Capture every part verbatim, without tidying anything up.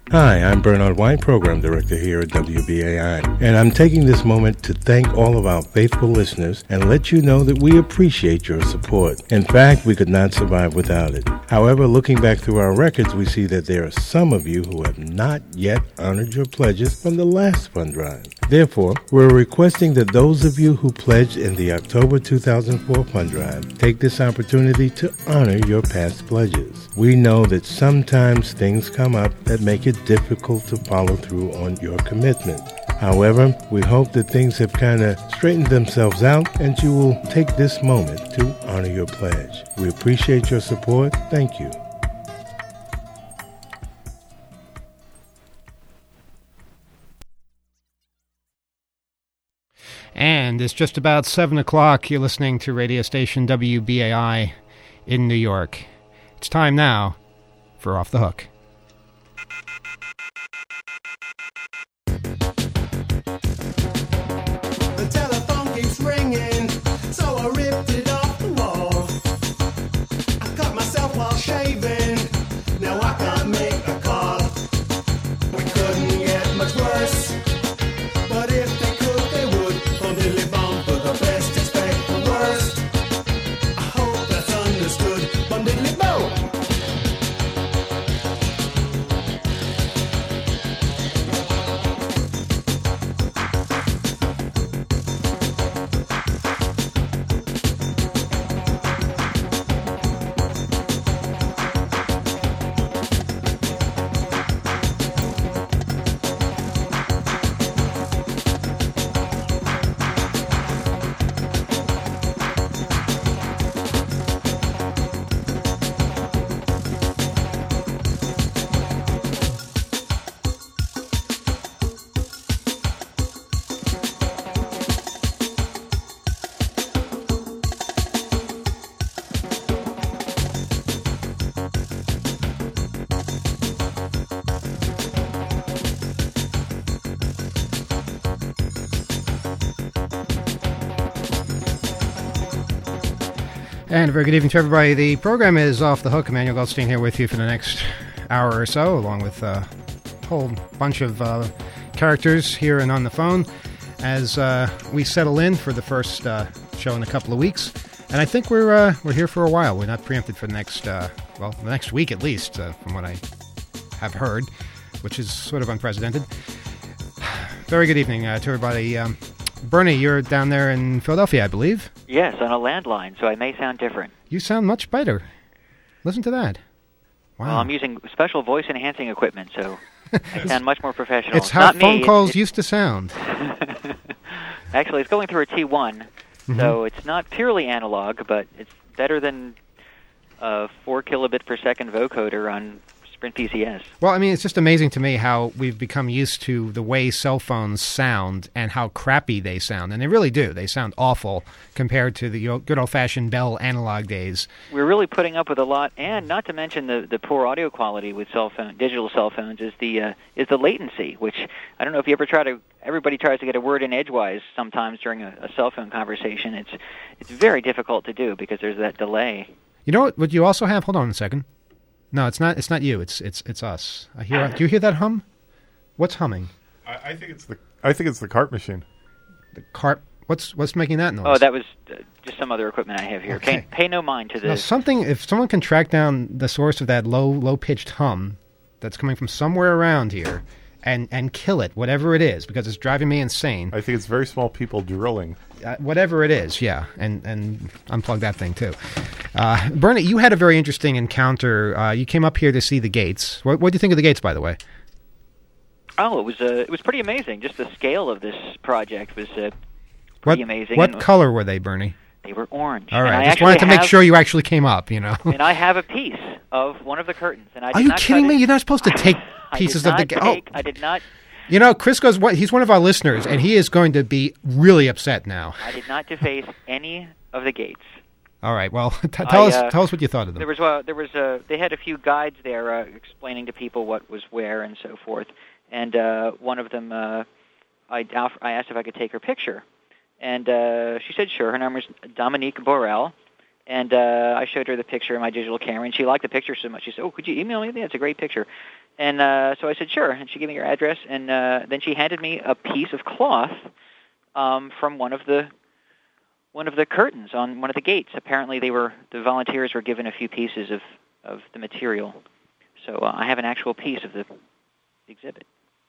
Hi, I'm Bernard White, Program Director here at W B A I, and I'm taking this moment to thank all of our faithful listeners and let you know that we appreciate your support. In fact, we could not survive without it. However, looking back through our records, we see that there are some of you who have not yet honored your pledges from the last fund drive. Therefore, we're requesting that those of you who pledged in the October two thousand four fund drive take this opportunity to honor your past pledges. We know that sometimes things come up that make it difficult to follow through on your commitment. However, we hope that things have kind of straightened themselves out and you will take this moment to honor your pledge. We appreciate your support. Thank you. And it's just about seven o'clock. You're listening to radio station W B A I in New York. It's time now for Off the Hook. The telephone keeps ringing, so I ripped it off the wall. I cut myself while shaving, now I can't make a call. We couldn't get much worse, but if they could, they would. Bum diddly bum, for the best, expect the worst. I hope that's understood. Bum diddly bo. And a very good evening to everybody. The program is Off the Hook. Emmanuel Goldstein here with you for the next hour or so, along with a whole bunch of uh, characters here and on the phone as uh, we settle in for the first uh, show in a couple of weeks. And I think we're uh, we're here for a while. We're not preempted for the next, uh, well, the next week at least, uh, from what I have heard, which is sort of unprecedented. Very good evening uh, to everybody. Um, Bernie, you're down there in Philadelphia, I believe. Yes, on a landline, so I may sound different. You sound much better. Listen to that. Wow. Well, I'm using special voice-enhancing equipment, so I sound much more professional. It's how Not phone me, calls it, used to sound. Actually, it's going through a T one, mm-hmm. so it's not purely analog, but it's better than a four kilobit per second vocoder on Sprint P C S. Well, I mean, it's just amazing to me how we've become used to the way cell phones sound and how crappy they sound. And they really do. They sound awful compared to the good old-fashioned Bell analog days. We're really putting up with a lot, and not to mention the, the poor audio quality with cell phone, digital cell phones is the uh, is the latency, which I don't know if you ever try to. Everybody tries to get a word in edgewise sometimes during a, a cell phone conversation. It's it's very difficult to do because there's that delay. You know what? What you also have? Hold on a second. No, it's not. It's not you. It's it's it's us. I hear. Do you hear that hum? What's humming? I, I think it's the. I think it's the cart machine. The cart. What's what's making that noise? Oh, that was uh, just some other equipment I have here. Okay. Pay, pay no mind to Now, this. something. If someone can track down the source of that low low pitched hum that's coming from somewhere around here, and and kill it, whatever it is, because it's driving me insane. I think it's very small people drilling. Uh, whatever it is, yeah, and and unplug that thing too. Uh, Bernie, you had a very interesting encounter. Uh, you came up here to see the gates. What what do you think of the gates, by the way? Oh, it was uh, it was pretty amazing. Just the scale of this project was uh, What, pretty amazing. what and color were they, Bernie? They were orange. All And right, I just wanted to actually make have- sure you actually came up. You know. And I have a piece of one of the curtains. And I did Are you not kidding cut me? it. You're not supposed to take I pieces did of the not gate. take- Oh, I did not. you know, Chris goes. What? He's one of our listeners, and he is going to be really upset now. I did not deface any of the gates. All right. Well, t- tell I, us. uh, Tell us what you thought of them. There was uh, there was uh, they had a few guides there uh, explaining to people what was where and so forth. And uh, one of them, uh, I I asked if I could take her picture, and uh, she said sure. Her name was Dominique Borel, And uh, I showed her the picture of my digital camera, and she liked the picture so much. She said, "Oh, could you email me? That's a great picture." And uh, so I said, "Sure." And she gave me her address, and uh, then she handed me a piece of cloth um, from one of the one of the curtains on one of the gates. Apparently, they were the volunteers were given a few pieces of, of the material. So uh, I have an actual piece of the exhibit.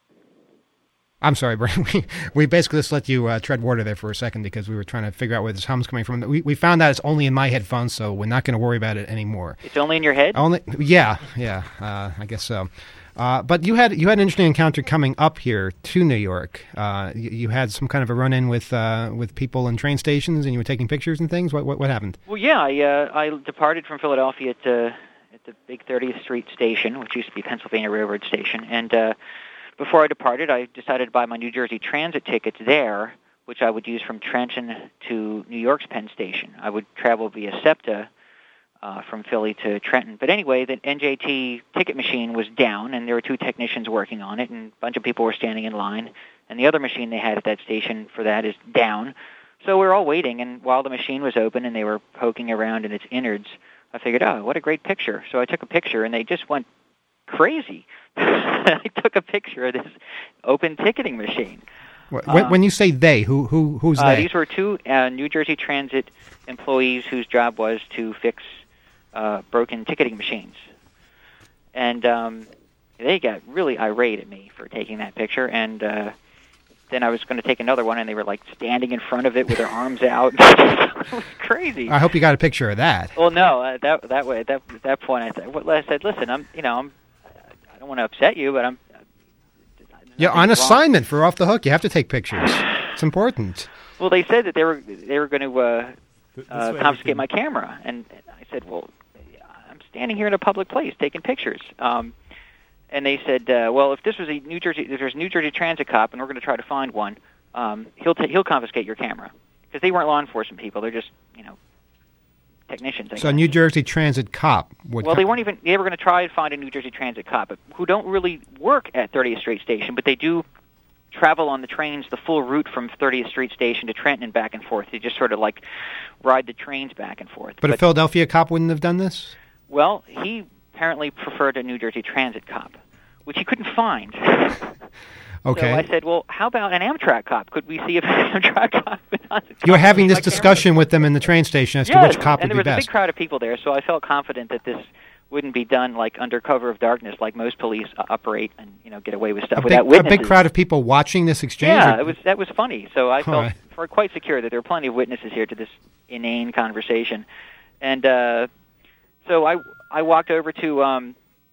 I'm sorry, Brian. We, we basically just let you uh, tread water there for a second because we were trying to figure out where this hum's coming from. We we found out it's only in my headphones, so we're not going to worry about it anymore. It's only in your head? Only, yeah, yeah. Uh, I guess so. Uh, but you had you had an interesting encounter coming up here to New York. Uh, you, you had some kind of a run-in with uh, with people in train stations, and you were taking pictures and things. What what, what happened? Well, yeah, I uh, I departed from Philadelphia at uh, at the big thirtieth Street station, which used to be Pennsylvania Railroad Station, and uh, before I departed, I decided to buy my New Jersey Transit tickets there, which I would use from Trenton to New York's Penn Station. I would travel via SEPTA uh, from Philly to Trenton. But anyway, the N J T ticket machine was down, and there were two technicians working on it, and a bunch of people were standing in line. And the other machine they had at that station for that is down. So we were all waiting, and while the machine was open and they were poking around in its innards, I figured, oh, what a great picture. So I took a picture, and they just went crazy. I took a picture of this open ticketing machine. When, um, when you say they, who who who's uh, they? These were two uh, New Jersey Transit employees whose job was to fix uh, broken ticketing machines. And um, they got really irate at me for taking that picture, and uh, then I was going to take another one, and they were like standing in front of it with their arms out. It was crazy. I hope you got a picture of that. Well, no, uh, that that way, that at that point, I said, well, I said, listen, I'm, you know, I'm, I don't want to upset you, but I'm. You're on assignment for Off the Hook. You have to take pictures. It's important. Well, they said that they were they were going to uh, This uh, way confiscate we can- my camera, and I said, well, I'm standing here in a public place taking pictures. Um, and they said, uh, well, if this was a New Jersey, if there's a New Jersey Transit cop, and we're going to try to find one, um, he'll ta- he'll confiscate your camera, because they weren't law enforcement people; they're just, you know, technicians. I So a guess. New Jersey Transit cop would. Well, co- they weren't even. They were going to try to find a New Jersey Transit cop, but who don't really work at thirtieth Street Station, but they do travel on the trains the full route from thirtieth Street Station to Trenton and back and forth. They just sort of like ride the trains back and forth. But a Philadelphia cop wouldn't have done this? Well, he apparently preferred a New Jersey Transit cop, which he couldn't find. Okay. So I said, well, how about an Amtrak cop? Could we see if an Amtrak cop You were having this my camera? discussion with them in the train station as to Yes, which cop and would there be was a best. big crowd of people there, so I felt confident that this wouldn't be done like under cover of darkness, like most police uh, operate and you know get away with stuff A big, without a witnesses. big crowd of people watching this exchange? Yeah, or- it was that was funny. So I felt right. for quite secure that there were plenty of witnesses here to this inane conversation, and uh, so I I walked over to. Um,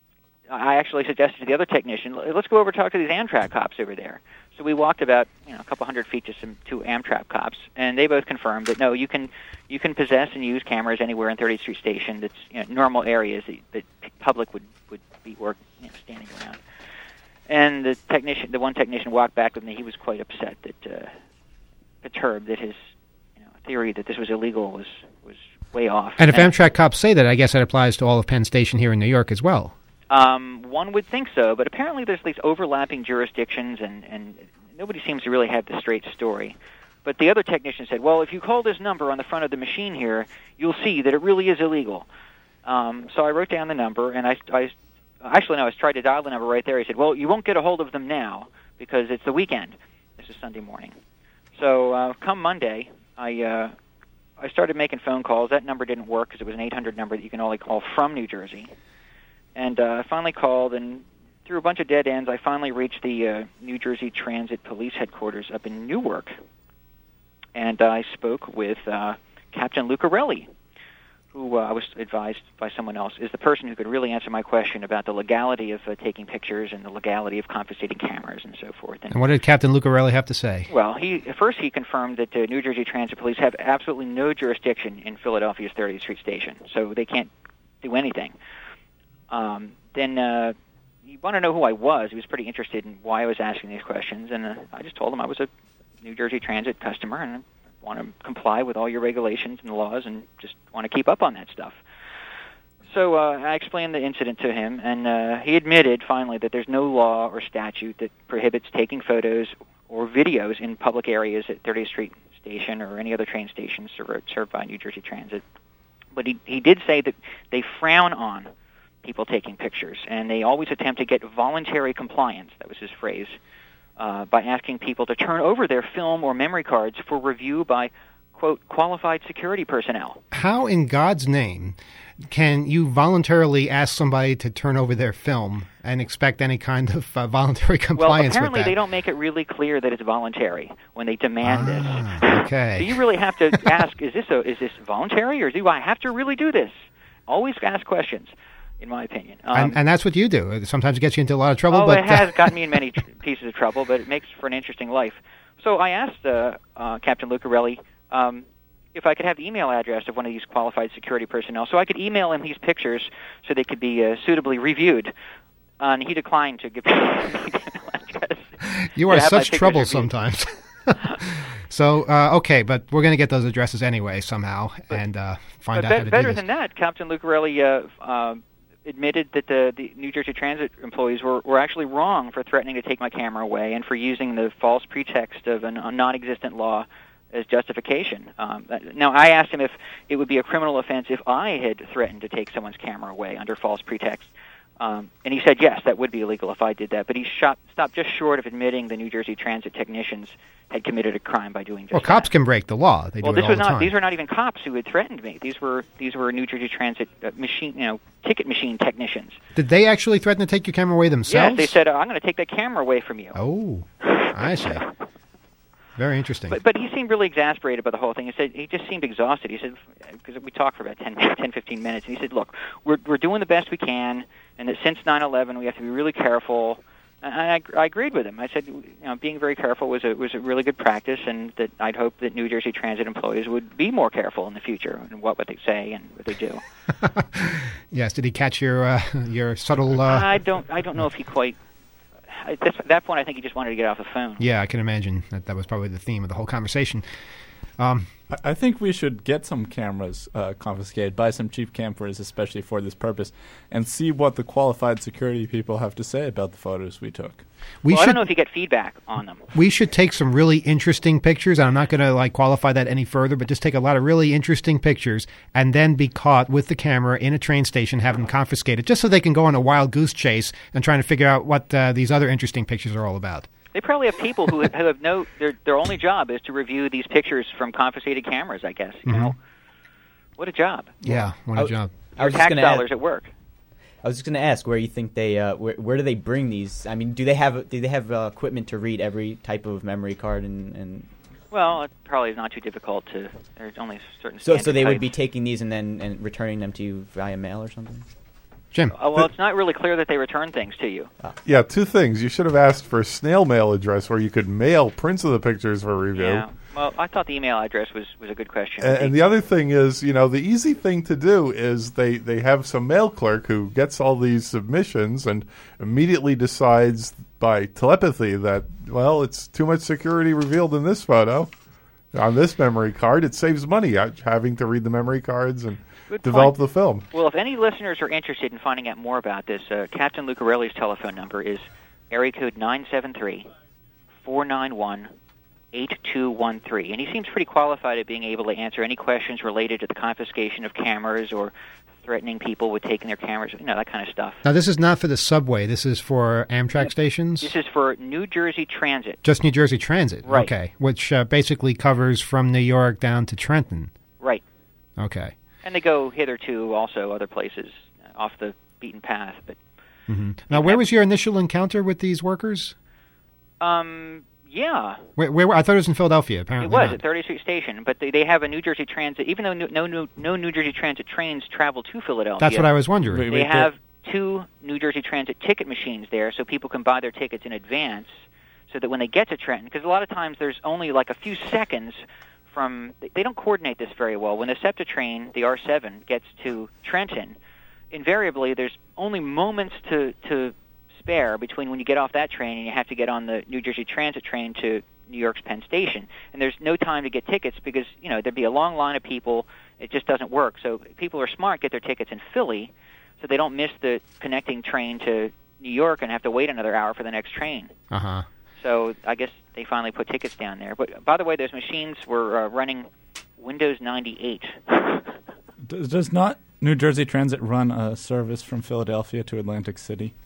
I actually suggested to the other technician, let's go over and talk to these Amtrak cops over there. So we walked about you know a couple hundred feet to some two Amtrak cops, and they both confirmed that no, you can you can possess and use cameras anywhere in thirtieth Street Station. That's you know, normal areas that, that public would would be work you know, standing around. And the technician, the one technician, walked back with me. He was quite upset that uh, perturbed that his you know, theory that this was illegal was was way off. And if Amtrak cops say that, I guess that applies to all of Penn Station here in New York as well. Um, one would think so, but apparently there's these overlapping jurisdictions, and, and nobody seems to really have the straight story. But the other technician said, well, if you call this number on the front of the machine here, you'll see that it really is illegal. Um, so I wrote down the number, and I, I actually, no, I tried to dial the number right there. He said, well, you won't get a hold of them now because it's the weekend. This is Sunday morning. So uh, come Monday, I uh, I started making phone calls. That number didn't work because it was an eight hundred number that you can only call from New Jersey. And uh, I finally called, and through a bunch of dead ends, I finally reached the uh, New Jersey Transit Police Headquarters up in Newark. And I spoke with uh, Captain Lucarelli, who uh, I was advised by someone else is the person who could really answer my question about the legality of uh, taking pictures and the legality of confiscating cameras and so forth. And what did Captain Lucarelli have to say? Well, he first he confirmed that uh, New Jersey Transit Police have absolutely no jurisdiction in Philadelphia's thirtieth Street Station, so they can't do anything. Um, then uh, you want to know who I was. He was pretty interested in why I was asking these questions, and uh, I just told him I was a New Jersey Transit customer and I want to comply with all your regulations and laws and just want to keep up on that stuff. So uh, I explained the incident to him, and uh, he admitted finally that there's no law or statute that prohibits taking photos or videos in public areas at thirtieth Street Station or any other train station served, served by New Jersey Transit. but he, he did say that they frown on people taking pictures, and they always attempt to get voluntary compliance, that was his phrase, uh, by asking people to turn over their film or memory cards for review by, quote, qualified security personnel. How in God's name can you voluntarily ask somebody to turn over their film and expect any kind of uh, voluntary compliance Well, apparently with that? they don't make it really clear that it's voluntary when they demand Ah, this. okay. So you really have to ask, is this a, is this voluntary, or do I have to really do this? Always ask questions, in my opinion. Um, and, and that's what you do. Sometimes it gets you into a lot of trouble. oh, but it has gotten me in many tr- pieces of trouble, but it makes for an interesting life. So I asked uh, uh, Captain Lucarelli um, if I could have the email address of one of these qualified security personnel so I could email him these pictures so they could be uh, suitably reviewed. Uh, and he declined to give me the email address. You to are have my such pictures trouble reviewed. sometimes. So, uh, okay, but we're going to get those addresses anyway somehow and uh, find But out be- how to better do this. than that, Captain Lucarelli uh, uh, admitted that the, the New Jersey Transit employees were, were actually wrong for threatening to take my camera away and for using the false pretext of an, a non-existent law as justification. Um, now, I asked him if it would be a criminal offense if I had threatened to take someone's camera away under false pretext. Um, and he said, yes, that would be illegal if I did that. But he shot, stopped just short of admitting the New Jersey Transit technicians had committed a crime by doing just Well, that. cops can break the law. They Well, do it this all was the not. time. These were not even cops who had threatened me. These were these were New Jersey Transit uh, machine, you know, ticket machine technicians. Did they actually threaten to take your camera away themselves? Yes, they said, "I'm going to take that camera away from you." Oh, I see. Very interesting. But but he seemed really exasperated by the whole thing. He said he just seemed exhausted. He said, because we talked for about ten, ten, fifteen minutes, and he said, "Look, we're we're doing the best we can, and that since nine eleven we have to be really careful." And I, I agreed with him. I said, you know, being very careful was a was a really good practice, and that I'd hope that New Jersey Transit employees would be more careful in the future and what what they say and what they do. Yes, did he catch your uh, your subtle? Uh, I don't I don't know if he quite. At this, at that point, I think he just wanted to get off the phone. yeah, I can imagine that that was probably the theme of the whole conversation. Um, I I think we should get some cameras uh, confiscated, buy some cheap cameras especially for this purpose, and see what the qualified security people have to say about the photos we took. we well, I should don't know if you get feedback on them. we should take some really interesting pictures. And I'm not going to like qualify that any further, but just take a lot of really interesting pictures and then be caught with the camera in a train station, have them confiscated, just so they can go on a wild goose chase and trying to figure out what uh, these other interesting pictures are all about. They probably have people who have, who have no their their only job is to review these pictures from confiscated cameras. I guess you Mhm. know, what a job. Yeah, what a I- job. I Your was just tax gonna dollars ask, at work. I was just going to ask where you think they, uh, where, where do they bring these? I mean, do they have do they have uh, equipment to read every type of memory card and, and Well, it probably is not too difficult to. There's only certain. so so standard they would types. be taking these and then and returning them to you via mail or something? Jim. Uh, well, it's not really clear that they return things to you. Yeah, two things. You should have asked for a snail mail address where you could mail prints of the pictures for review. Yeah. Well, I thought the email address was, was a good question. And, and the other thing is, you know, the easy thing to do is they, they have some mail clerk who gets all these submissions and immediately decides by telepathy that, well, it's too much security revealed in this photo. On this memory card, it saves money out having to read the memory cards and Good develop point. the film. Well, if any listeners are interested in finding out more about this, uh, Captain Lucarelli's telephone number is area code nine seven three, four nine one, eight two one three. And he seems pretty qualified at being able to answer any questions related to the confiscation of cameras or threatening people with taking their cameras, you know, that kind of stuff. Now, this is not for the subway. This is for Amtrak stations? This is for New Jersey Transit. Just New Jersey Transit? Right. Okay. Which uh, basically covers from New York down to Trenton. Right. Okay. And they go hitherto also other places uh, off the beaten path. But hmm Now, where was your initial encounter with these workers? um, yeah, Where, where I thought it was in Philadelphia. Apparently, it was not. at thirtieth Street Station. But they, they have a New Jersey Transit. Even though no, no no no New Jersey Transit trains travel to Philadelphia, That's what I was wondering. Wait, they wait, have two New Jersey Transit ticket machines there, so people can buy their tickets in advance, so that when they get to Trenton, because a lot of times there's only like a few seconds from. They don't coordinate this very well. When the SEPTA train, the R seven, gets to Trenton, invariably there's only moments to to spare between when you get off that train and you have to get on the New Jersey Transit train to New York's Penn Station. And there's no time to get tickets because, you know, there'd be a long line of people. It just doesn't work. So people are smart, get their tickets in Philly so they don't miss the connecting train to New York and have to wait another hour for the next train. Uh-huh. So I guess they finally put tickets down there. But by the way, those machines were uh, running Windows ninety-eight. Does, does not New Jersey Transit run a service from Philadelphia to Atlantic City?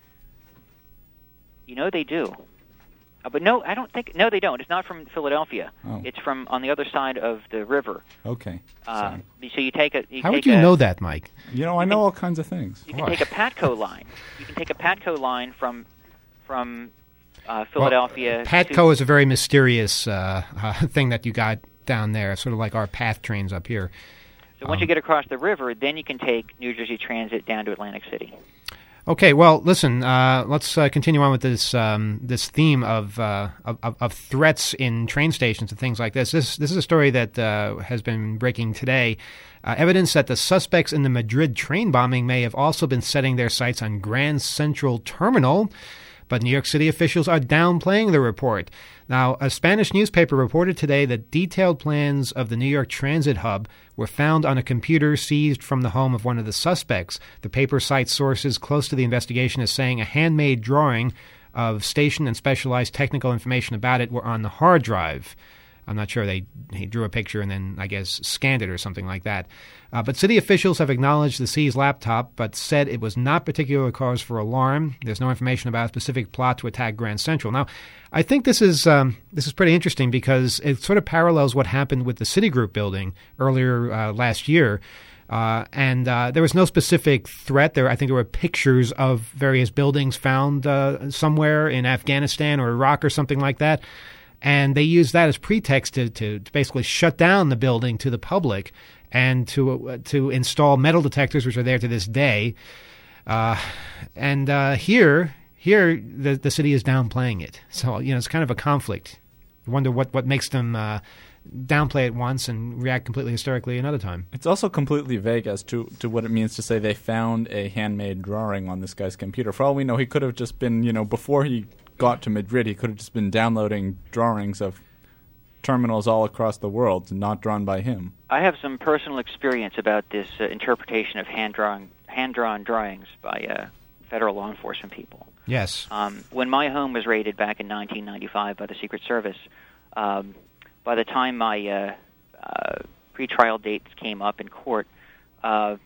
You know they do. Uh, but no, I don't think... No, they don't. It's not from Philadelphia. Oh. It's from on the other side of the river. Okay. Uh, so you take a... You How take would you a, know that, Mike? You know, I know all kinds of things. You can take a Patco line. You can take a Patco line from from uh, Philadelphia. Well, Patco to, is a very mysterious uh, uh, thing that you got down there, sort of like our PATH trains up here. So once um, you get across the river, then you can take New Jersey Transit down to Atlantic City. Okay, well, listen. Uh, let's uh, continue on with this um, this theme of, uh, of of threats in train stations and things like this. This this is a story that uh, has been breaking today. Uh, evidence that the suspects in the Madrid train bombing may have also been setting their sights on Grand Central Terminal, but New York City officials are downplaying the report. Now, a Spanish newspaper reported today that detailed plans of the New York Transit Hub were found on a computer seized from the home of one of the suspects. The paper cites sources close to the investigation as saying a handmade drawing of station and specialized technical information about it were on the hard drive. I'm not sure. They he drew a picture and then, I guess, scanned it or something like that. Uh, but city officials have acknowledged the seized laptop, but said it was not particular cause for alarm. There's no information about a specific plot to attack Grand Central. Now, I think this is um, this is pretty interesting because it sort of parallels what happened with the Citigroup building earlier uh, last year. Uh, and uh, there was no specific threat. There, I think there were pictures of various buildings found uh, somewhere in Afghanistan or Iraq or something like that. And they used that as pretext to, to, to basically shut down the building to the public and to uh, to install metal detectors, which are there to this day. Uh, and uh, here, here the the city is downplaying it. So you know, it's kind of a conflict. I wonder what what makes them uh, downplay it once and react completely hysterically another time. It's also completely vague as to, to what it means to say they found a handmade drawing on this guy's computer. For all we know, he could have just been, you know, before he got to Madrid, he could have just been downloading drawings of terminals all across the world, not drawn by him. I have some personal experience about this uh, interpretation of hand-drawn, hand-drawn drawings by uh, federal law enforcement people. Yes. Um, when my home was raided back in nineteen ninety-five by the Secret Service, um, by the time my uh, uh, pretrial dates came up in court, uh,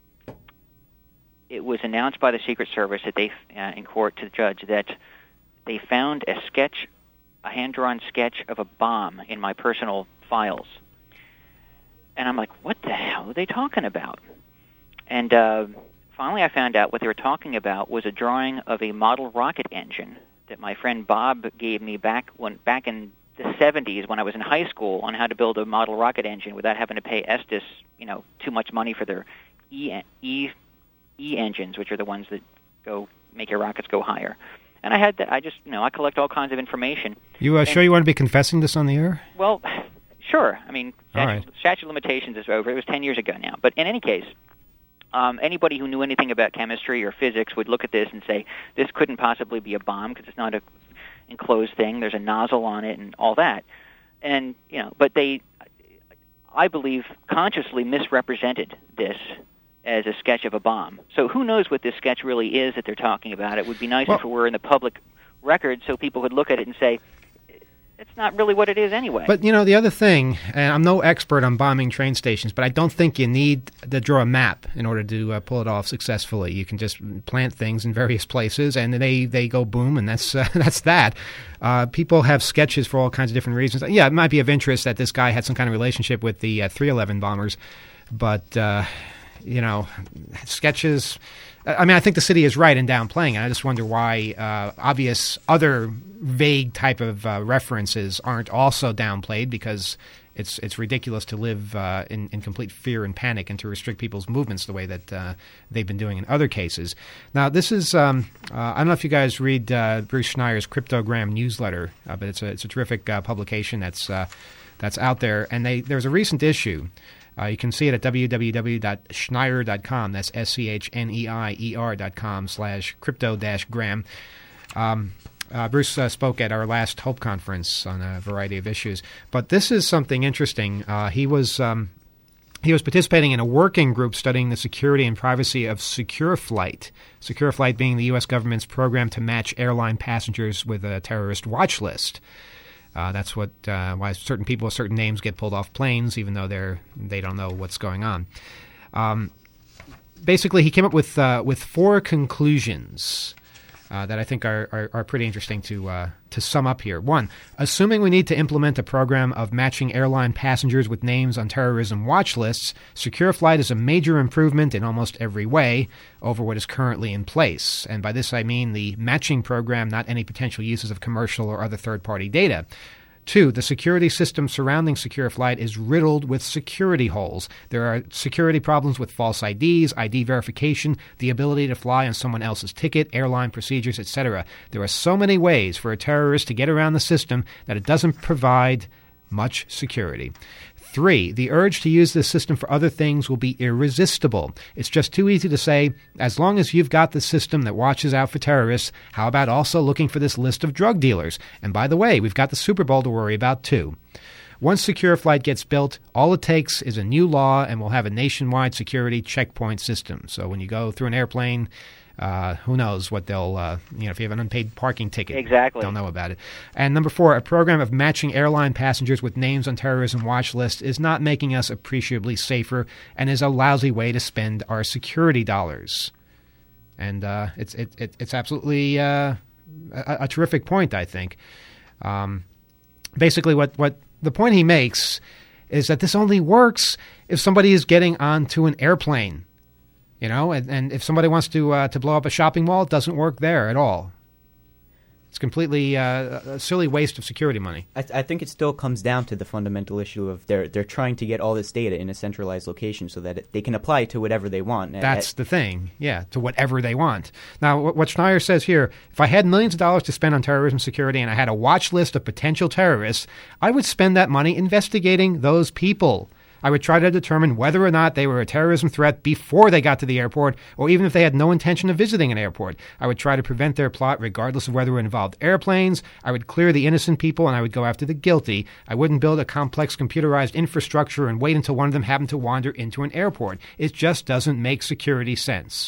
it was announced by the Secret Service that they, uh, in court to the judge, that they found a sketch, a hand-drawn sketch of a bomb in my personal files. And I'm like, what the hell are they talking about? And uh, finally I found out what they were talking about was a drawing of a model rocket engine that my friend Bob gave me back when back in the seventies when I was in high school on how to build a model rocket engine without having to pay Estes, you know, too much money for their E, e, e engines, which are the ones that go make your rockets go higher. And I had that. I just, you know, I collect all kinds of information. You uh, and, sure you want to be confessing this on the air? Well, sure. I mean, statute, right. statute of limitations is over. It was ten years ago now. But in any case, um, anybody who knew anything about chemistry or physics would look at this and say, this couldn't possibly be a bomb because it's not a enclosed thing. There's a nozzle on it and all that. And, you know, but they, I believe, consciously misrepresented this as a sketch of a bomb. So who knows what this sketch really is that they're talking about. It would be nice well, if it were in the public record so people could look at it and say, it's not really what it is anyway. But, you know, the other thing, and I'm no expert on bombing train stations, but I don't think you need to draw a map in order to uh, pull it off successfully. You can just plant things in various places, and they, they go boom, and that's uh, that's that. Uh, people have sketches for all kinds of different reasons. Yeah, it might be of interest that this guy had some kind of relationship with the uh, three eleven bombers, but, uh, you know, sketches... I mean, I think the city is right in downplaying it. I just wonder why uh, obvious other vague type of uh, references aren't also downplayed, because it's it's ridiculous to live uh, in, in complete fear and panic and to restrict people's movements the way that uh, they've been doing in other cases. Now, this is um, uh, I don't know if you guys read uh, Bruce Schneier's Cryptogram newsletter, uh, but it's a it's a terrific uh, publication that's uh, that's out there, and they there's a recent issue. Uh, you can see it at w w w dot schneier dot com. That's S C H N E I E R dot com slash crypto dash gram. Um, uh, Bruce uh, spoke at our last Hope Conference on a variety of issues. But this is something interesting. Uh, he was um, he was participating in a working group studying the security and privacy of Secure Flight. Secure Flight being the U S government's program to match airline passengers with a terrorist watch list. Uh, that's what uh, why certain people with certain names get pulled off planes, even though they're they don't know what's going on. Um, basically, he came up with uh, with four conclusions uh, that I think are, are, are pretty interesting to uh, to sum up here. One, assuming we need to implement a program of matching airline passengers with names on terrorism watch lists, Secure Flight is a major improvement in almost every way over what is currently in place. And by this I mean the matching program, not any potential uses of commercial or other third-party data. Two, the security system surrounding Secure Flight is riddled with security holes. There are security problems with false I Ds, I D verification, the ability to fly on someone else's ticket, airline procedures, et cetera. There are so many ways for a terrorist to get around the system that it doesn't provide much security. Three, the urge to use this system for other things will be irresistible. It's just too easy to say, as long as you've got the system that watches out for terrorists, how about also looking for this list of drug dealers? And by the way, we've got the Super Bowl to worry about too. Once Secure Flight gets built, all it takes is a new law and we'll have a nationwide security checkpoint system. So when you go through an airplane, Uh, who knows what they'll, uh, you know, if you have an unpaid parking ticket. Exactly. They'll know about it. And number four, a program of matching airline passengers with names on terrorism watch lists is not making us appreciably safer and is a lousy way to spend our security dollars. And uh, it's it, it, it's absolutely uh, a, a terrific point, I think. Um, basically, what, what the point he makes is that this only works if somebody is getting onto an airplane. You know, and, and if somebody wants to uh, to blow up a shopping mall, it doesn't work there at all. It's completely uh, a silly waste of security money. I, th- I think it still comes down to the fundamental issue of they're they're trying to get all this data in a centralized location so that it, they can apply it to whatever they want. That's the thing, yeah, to whatever they want. Now, what, what Schneier says here, if I had millions of dollars to spend on terrorism security and I had a watch list of potential terrorists, I would spend that money investigating those people. I would try to determine whether or not they were a terrorism threat before they got to the airport, or even if they had no intention of visiting an airport. I would try to prevent their plot regardless of whether it involved airplanes. I would clear the innocent people, and I would go after the guilty. I wouldn't build a complex computerized infrastructure and wait until one of them happened to wander into an airport. It just doesn't make security sense.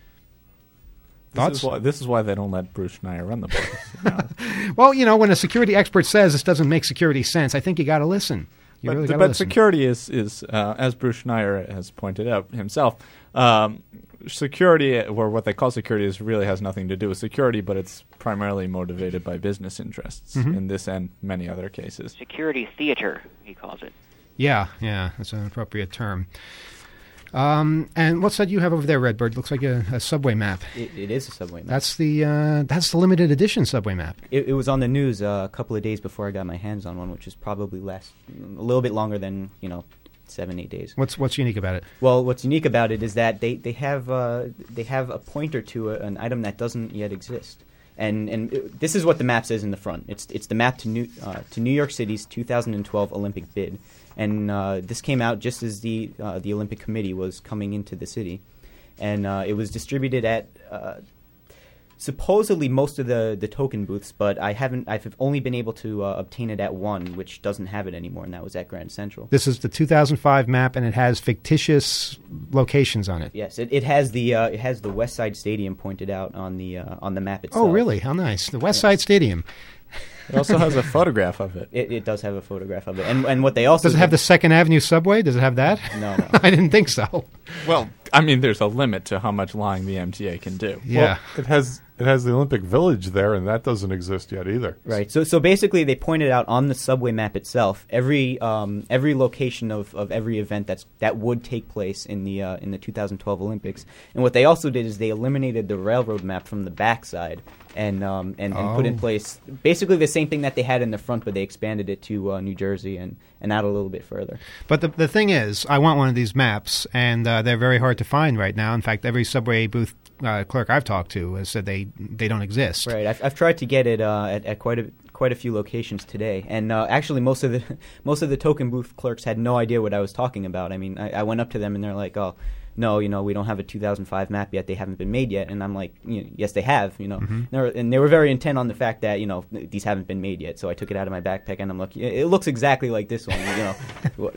This is, why, this is why they don't let Bruce Schneier run the place. You know? Well, you know, when a security expert says this doesn't make security sense, I think you got to listen. You but really but listen. security is, is uh, as Bruce Schneier has pointed out himself, um, security, or what they call security, is really has nothing to do with security, but it's primarily motivated by business interests Mm-hmm. in this and many other cases. Security theater, he calls it. Yeah, yeah, that's an appropriate term. Um, and what's that you have over there, Redbird? Looks like a, a subway map. It, it is a subway map. That's the uh, that's the limited edition subway map. It, it was on the news uh, a couple of days before I got my hands on one, which is probably less, a little bit longer than, you know, seven, eight days. What's what's unique about it? Well, what's unique about it is that they they have uh, they have a pointer to a, an item that doesn't yet exist, and and it, this is what the map says in the front. It's it's the map to New uh, to New York City's two thousand twelve Olympic bid, and uh, this came out just as the uh, the Olympic Committee was coming into the city, and uh, it was distributed at. Uh, Supposedly most of the, the token booths, but I haven't. I've only been able to uh, obtain it at one, which doesn't have it anymore, and that was at Grand Central. This is the two thousand five map, and it has fictitious locations on it. Yes, it, it has the uh, it has the West Side Stadium pointed out on the uh, on the map itself. Oh, really? How nice! The West Side Stadium. It also has a photograph of it. It, it does have a photograph of it, and and what they also Does it have the Second Avenue subway? Does it have that? No, no. I didn't think so. Well, I mean, there's a limit to how much lying the M T A can do. Yeah. Well, it has it has the Olympic Village there, and that doesn't exist yet either. Right. So so basically, they pointed out on the subway map itself every um, every location of, of every event that's that would take place in the uh, in the two thousand twelve Olympics. And what they also did is they eliminated the railroad map from the backside and um, and, and put in Oh. place basically the same thing that they had in the front, but they expanded it to uh, New Jersey and, and out a little bit further. But the the thing is, I want one of these maps, and uh, they're very hard to find right now. In fact, every subway booth uh, clerk I've talked to has said they they don't exist. Right. I've, I've tried to get it uh, at, at quite a quite a few locations today, and uh, actually most of the most of the token booth clerks had no idea what I was talking about. I mean, I, I went up to them and they're like, "Oh, no, you know, we don't have a two thousand five map yet. They haven't been made yet." And I'm like, you know, "Yes, they have." You know, Mm-hmm. They were- and they were very intent on the fact that you know these haven't been made yet. So I took it out of my backpack and I'm like, "It it looks exactly like this one." You know. What-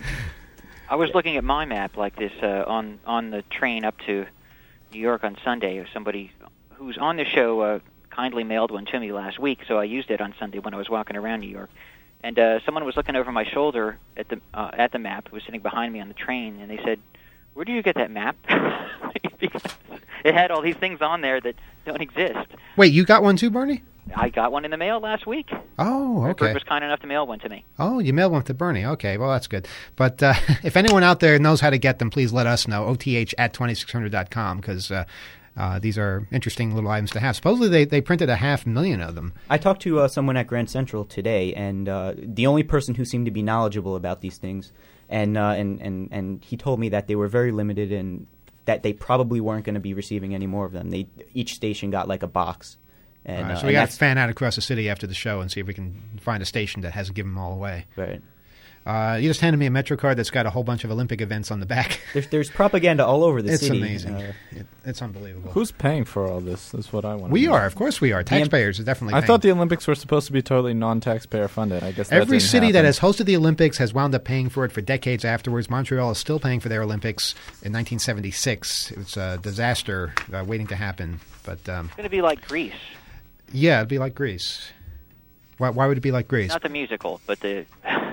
I was looking at my map like this uh, on on the train up to New York on Sunday. Or somebody who's on the show uh, kindly mailed one to me last week, so I used it on Sunday when I was walking around New York. And uh, someone was looking over my shoulder at the uh, at the map, who was sitting behind me on the train, and they said, where do you get that map? Because it had all these things on there that don't exist. Wait, you got one too, Bernie? I got one in the mail last week. Oh, okay. Bert was kind enough to mail one to me. Oh, you mailed one to Bernie. Okay, well, that's good. But uh, if anyone out there knows how to get them, please let us know, O T H at twenty-six hundred dot com, because uh, uh, these are interesting little items to have. Supposedly they, they printed a half million of them. I talked to uh, someone at Grand Central today, and uh, the only person who seemed to be knowledgeable about these things, and, uh, and, and, and he told me that they were very limited and that they probably weren't going to be receiving any more of them. They Each station got like a box. And, right, uh, so we got to fan out across the city after the show and see if we can find a station that hasn't given them all away. Right. Uh, you just handed me a Metro card that's got a whole bunch of Olympic events on the back. There's, there's propaganda all over the it's city. It's amazing. Uh, it, it's unbelievable. Who's paying for all this? That's what I want to We know. are. Of course we are. Taxpayers are definitely I paying. thought the Olympics were supposed to be totally non-taxpayer funded. I guess that Every didn't city happen. that has hosted the Olympics has wound up paying for it for decades afterwards. Montreal is still paying for their Olympics in nineteen seventy-six. It was a disaster uh, waiting to happen. But um, It's going to be like Greece. Yeah, it'd be like Greece. Why, why would it be like Greece? Not the musical, but the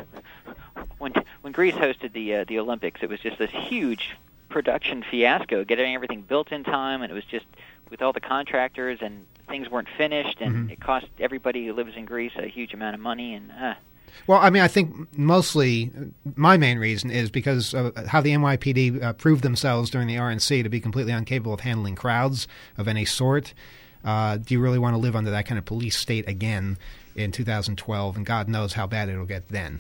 when when Greece hosted the uh, the Olympics, it was just this huge production fiasco, getting everything built in time, and it was just with all the contractors and things weren't finished, and Mm-hmm. it cost everybody who lives in Greece a huge amount of money. And uh, Well, I mean, I think mostly uh, my main reason is because of how the N Y P D uh, proved themselves during the R N C to be completely incapable of handling crowds of any sort. Uh, do you really want to live under that kind of police state again in two thousand twelve? And God knows how bad it'll get then.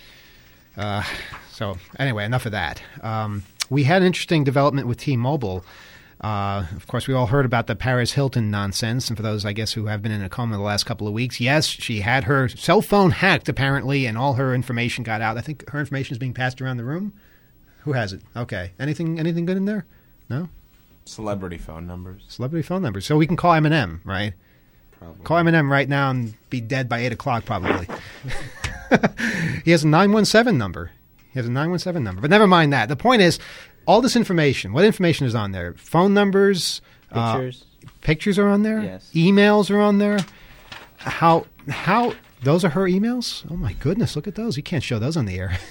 Uh, so anyway, enough of that. Um, we had an interesting development with T-Mobile. Uh, of course, we all heard about the Paris Hilton nonsense. And for those, I guess, who have been in a coma the last couple of weeks, yes, she had her cell phone hacked, apparently, and all her information got out. I think her information is being passed around the room. Who has it? Okay. Anything anything good in there? No? Celebrity phone numbers. Celebrity phone numbers. So we can call Eminem, right? Probably. Call Eminem right now and be dead by eight o'clock, probably. He has a nine one seven number. He has a nine one seven number. But never mind that. The point is, all this information, what information is on there? Phone numbers. Pictures. Uh, pictures are on there? Yes. Emails are on there? How, how, those are her emails? Oh my goodness, look at those. You can't show those on the air.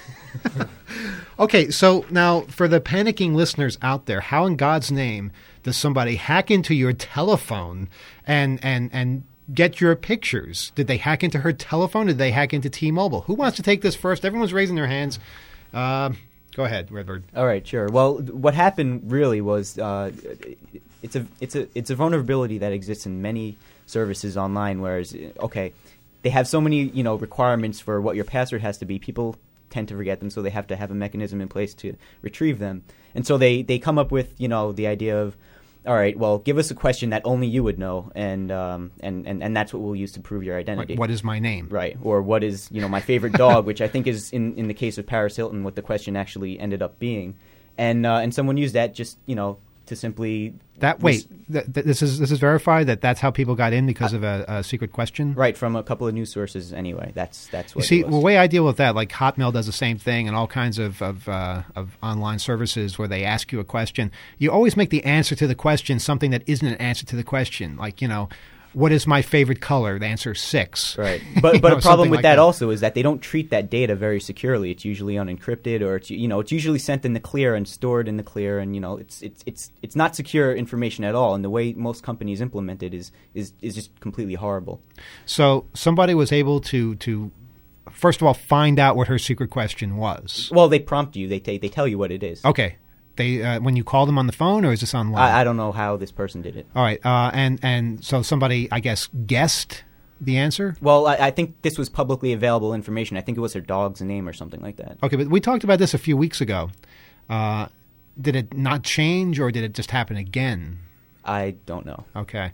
Okay, so now for the panicking listeners out there, how in God's name does somebody hack into your telephone and and and get your pictures? Did they hack into her telephone? Did they hack into T-Mobile? Who wants to take this first? Everyone's raising their hands. Uh, go ahead, Redbird. All right, sure. Well, what happened really was uh, it's a it's a it's a vulnerability that exists in many services online. Whereas, okay, they have so many you know requirements for what your password has to be. People tend to forget them, so they have to have a mechanism in place to retrieve them. And so they, they come up with, you know, the idea of, all right, well, give us a question that only you would know, and um, and, and, and that's what we'll use to prove your identity. Like, what is my name? Right. Or what is, you know, my favorite dog, which I think is, in, in the case of Paris Hilton, what the question actually ended up being. And uh, and someone used that just, you know, to simply... That wait, th- th- this is this is verified that that's how people got in because of a, a secret question. Right, from a couple of news sources. Anyway, that's that's what. You see, it was. the way I deal with that, like Hotmail does the same thing, and all kinds of of, uh, of online services where they ask you a question. You always make the answer to the question something that isn't an answer to the question. Like, you know, what is my favorite color? The answer is six. Right, but You but know, a problem something with like that, that. also is that they don't treat that data very securely. It's usually unencrypted, or it's you know it's usually sent in the clear and stored in the clear, and you know it's it's it's it's not secure information at all. And the way most companies implement it is is is just completely horrible. So somebody was able to to first of all find out what her secret question was. Well, they prompt you. They t- they tell you what it is. Okay, they uh, when you call them on the phone, or is this online? I, I don't know how this person did it. All right, uh, and and so somebody, I guess, guessed the answer. Well, I, I think this was publicly available information. I think it was her dog's name or something like that. Okay, but we talked about this a few weeks ago. Uh, did it not change, or did it just happen again? I don't know. Okay.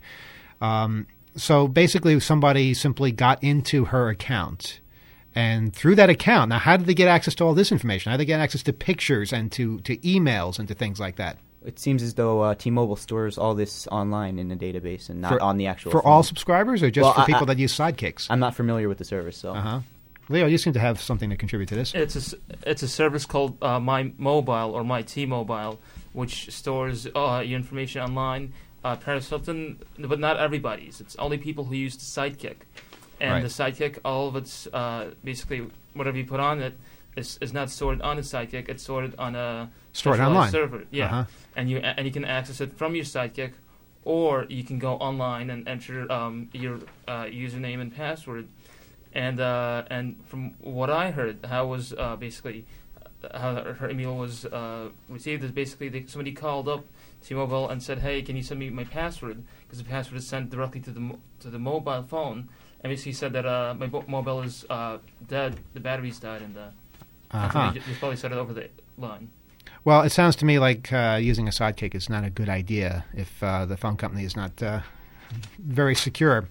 Um, so basically, somebody simply got into her account. And through that account, now how did they get access to all this information? How did they get access to pictures and to, to emails and to things like that? It seems as though uh, T-Mobile stores all this online in a database and not For- on the actual For phone. all subscribers, or just Well, for I- people I- that use Sidekicks? I'm not familiar with the service, so. Uh-huh. Leo, you seem to have something to contribute to this. It's a, s- it's a service called uh, My Mobile or My T-Mobile, which stores uh, your information online. Uh, Paris Hilton, but not everybody's. It's only people who use the Sidekick. And Right. the Sidekick, all of it's uh, basically whatever you put on it, is, is not stored on a Sidekick. It's stored on a Stored centralized online. server. Yeah, Uh-huh. and you and you can access it from your Sidekick, or you can go online and enter um, your uh, username and password. And uh, and from what I heard, how was uh, basically uh, how her, her email was uh, received is basically they, somebody called up T-Mobile and said, "Hey, can you send me my password?" Because the password is sent directly to the mo- to the mobile phone. And basically said that uh, my bo- mobile is uh, dead, the battery's died, and uh, that's Uh-huh. why they ju- just probably set it over the line. Well, it sounds to me like uh, using a Sidekick is not a good idea if uh, the phone company is not uh, very secure.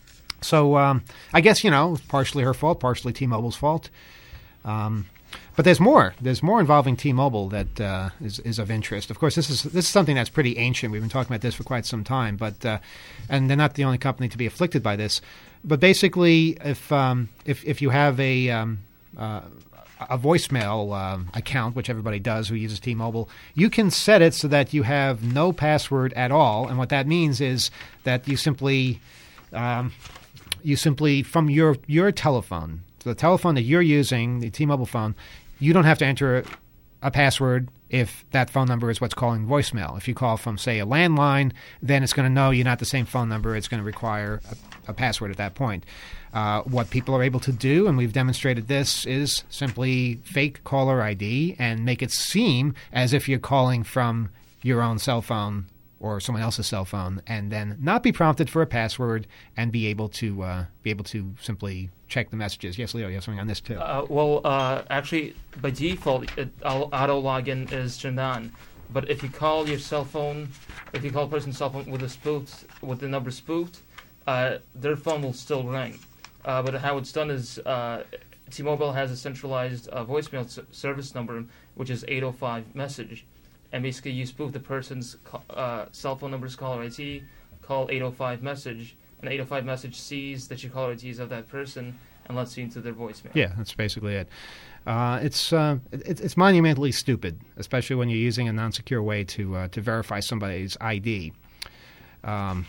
So um, I guess, you know, partially her fault, partially T-Mobile's fault. Um, but there's more. There's more involving T-Mobile that uh, is, is of interest. Of course, this is this is something that's pretty ancient. We've been talking about this for quite some time. But uh, and they're not the only company to be afflicted by this. But basically, if um, if if you have a um, uh, a voicemail um, account, which everybody does who uses T-Mobile, you can set it so that you have no password at all. And what that means is that you simply um, you simply from your your telephone, the telephone that you're using, the T-Mobile phone, you don't have to enter a, a password if that phone number is what's calling voicemail. If you call from, say, a landline, then it's going to know you're not the same phone number. It's going to require a, a password at that point. Uh, what people are able to do, and we've demonstrated this, is simply fake caller I D and make it seem as if you're calling from your own cell phone or someone else's cell phone, and then not be prompted for a password and be able to uh, be able to simply check the messages. Yes, Leo, you have something on this too. Uh, well, uh, actually, by default, it, auto login is turned on. But if you call your cell phone, if you call a person's cell phone with a spoofed, with the number spoofed, uh, their phone will still ring. Uh, but how it's done is uh, T-Mobile has a centralized uh, voicemail s- service number, which is eight oh five message. And basically, you spoof the person's ca- uh, cell phone number's caller I D, call eight oh five message, and eight oh five message sees that your caller I D is of that person and lets you into their voicemail. Yeah, that's basically it. Uh, it's uh, it, it's monumentally stupid, especially when you're using a non-secure way to uh, to verify somebody's I D. Um,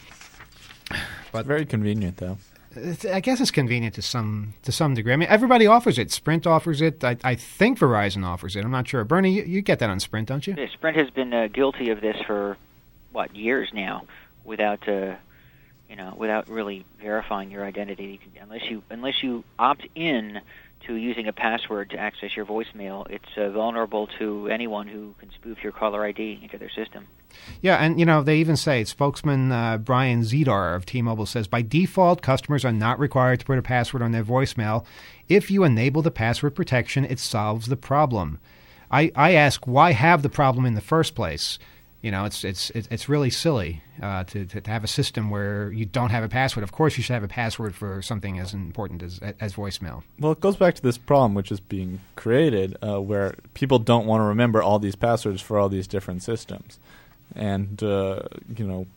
but Very convenient, though. it's, I guess it's convenient to some to some degree. I mean, everybody offers it. Sprint offers it. I, I think Verizon offers it. I'm not sure. Bernie, you, you get that on Sprint, don't you? Yeah, Sprint has been uh, guilty of this for what years now, without uh, you know, without really verifying your identity. You can, unless you unless you opt in to using a password to access your voicemail, it's uh, vulnerable to anyone who can spoof your caller I D into their system. Yeah, and, you know, they even say, spokesman uh, Brian Zedar of T-Mobile says, by default, customers are not required to put a password on their voicemail. If you enable the password protection, it solves the problem. I, I ask, why have the problem in the first place? You know, it's it's it's it's really silly uh, to, to to have a system where you don't have a password. Of course, you should have a password for something as important as as voicemail. Well, it goes back to this problem which is being created, uh, where people don't want to remember all these passwords for all these different systems, and uh, you know,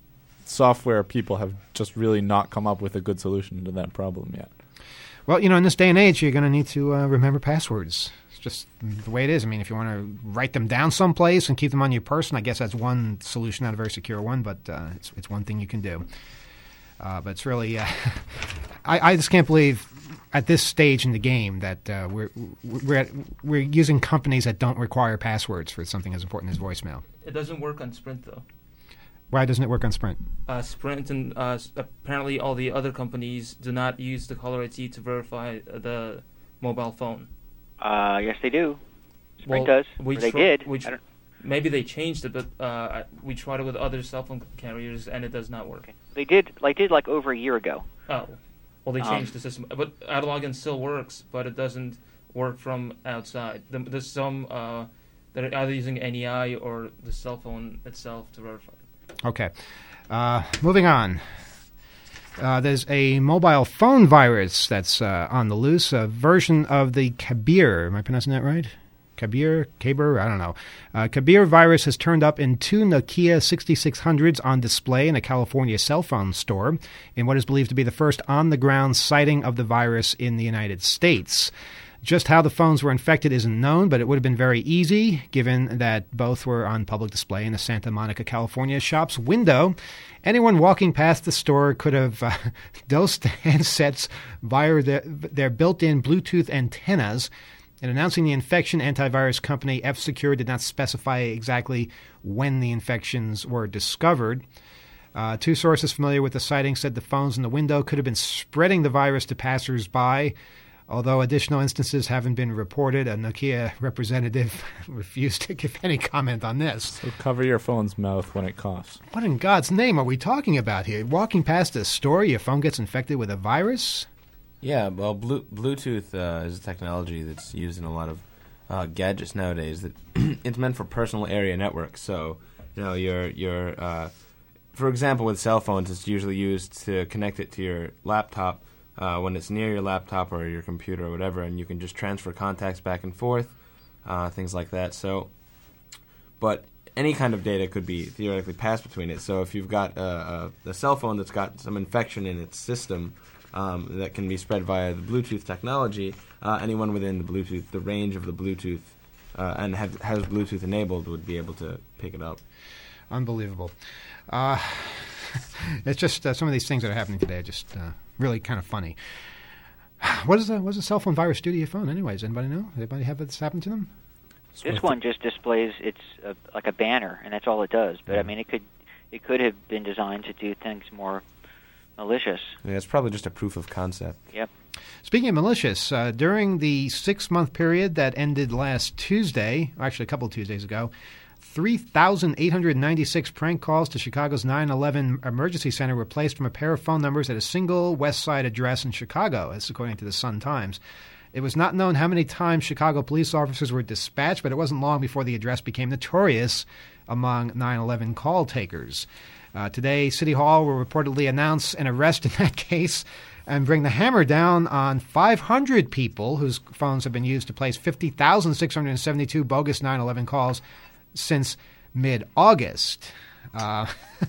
software people have just really not come up with a good solution to that problem yet. Well, you know, in this day and age, you're going to need to uh, remember passwords. It's just the way it is. I mean, if you want to write them down someplace and keep them on your person, I guess that's one solution, not a very secure one, but uh, it's it's one thing you can do. Uh, but it's really, uh, I, I just can't believe at this stage in the game that uh, we're we're at, we're using companies that don't require passwords for something as important as voicemail. It doesn't work on Sprint, though. Why doesn't it work on Sprint? Uh, Sprint and uh, s- apparently all the other companies do not use the caller I D to verify uh, the mobile phone. Uh, yes, they do. Sprint Well, does. we Or they tr- did. we I tr- don't- Maybe they changed it, but uh, I- we tried it with other cell phone carriers, and it does not work. okay. They did. Like did like over a year ago. Oh, well, they Um, changed the system, but auto login still works, but it doesn't work from outside. The, there's some uh, that are either using N E I or the cell phone itself to verify. Okay. Uh, moving on. Uh, there's a mobile phone virus that's uh, on the loose, a version of the Kabir. Am I pronouncing that right? Kabir? Kabir? I don't know. Uh, Kabir virus has turned up in two Nokia sixty-six hundreds on display in a California cell phone store in what is believed to be the first on-the-ground sighting of the virus in the United States. Just how the phones were infected isn't known, but it would have been very easy, given that both were on public display in the Santa Monica, California shop's window. Anyone walking past the store could have uh, dosed the handsets via their, their built-in Bluetooth antennas In announcing the infection, antivirus company F-Secure did not specify exactly when the infections were discovered. Uh, two sources familiar with the sighting said the phones in the window could have been spreading the virus to passers-by, although additional instances haven't been reported. A Nokia representative refused to give any comment on this. So cover your phone's mouth when it coughs. What in God's name are we talking about here? Walking past a store, your phone gets infected with a virus? Yeah, well, Blu- Bluetooth uh, is a technology that's used in a lot of uh, gadgets nowadays. That it's meant for personal area networks. So, you know, your your uh, for example, with cell phones, it's usually used to connect it to your laptop uh, when it's near your laptop or your computer or whatever, and you can just transfer contacts back and forth, uh, things like that. So, but any kind of data could be theoretically passed between it. So, if you've got a, a, a cell phone that's got some infection in its system, Um, that can be spread via the Bluetooth technology, uh, anyone within the Bluetooth, the range of the Bluetooth, uh, and have, has Bluetooth enabled would be able to pick it up. Unbelievable. Uh, it's just uh, some of these things that are happening today are just uh, really kind of funny. What does a, what does a cell phone virus do to your phone anyways? Anybody know? Anybody have this happen to them? This one just displays it's a, like a banner, and that's all it does. But I mean, it could it could have been designed to do things more malicious. Yeah, it's probably just a proof of concept. Yep. Speaking of malicious, uh, during the six-month period that ended last Tuesday, or actually a couple of Tuesdays ago, three thousand eight hundred ninety-six prank calls to Chicago's nine eleven Emergency Center were placed from a pair of phone numbers at a single West Side address in Chicago, as according to the Sun-Times. It was not known how many times Chicago police officers were dispatched, but it wasn't long before the address became notorious among nine eleven call takers. Uh, today, City Hall will reportedly announce an arrest in that case and bring the hammer down on five hundred people whose phones have been used to place fifty thousand six hundred seventy-two bogus nine eleven calls since mid-August. Uh,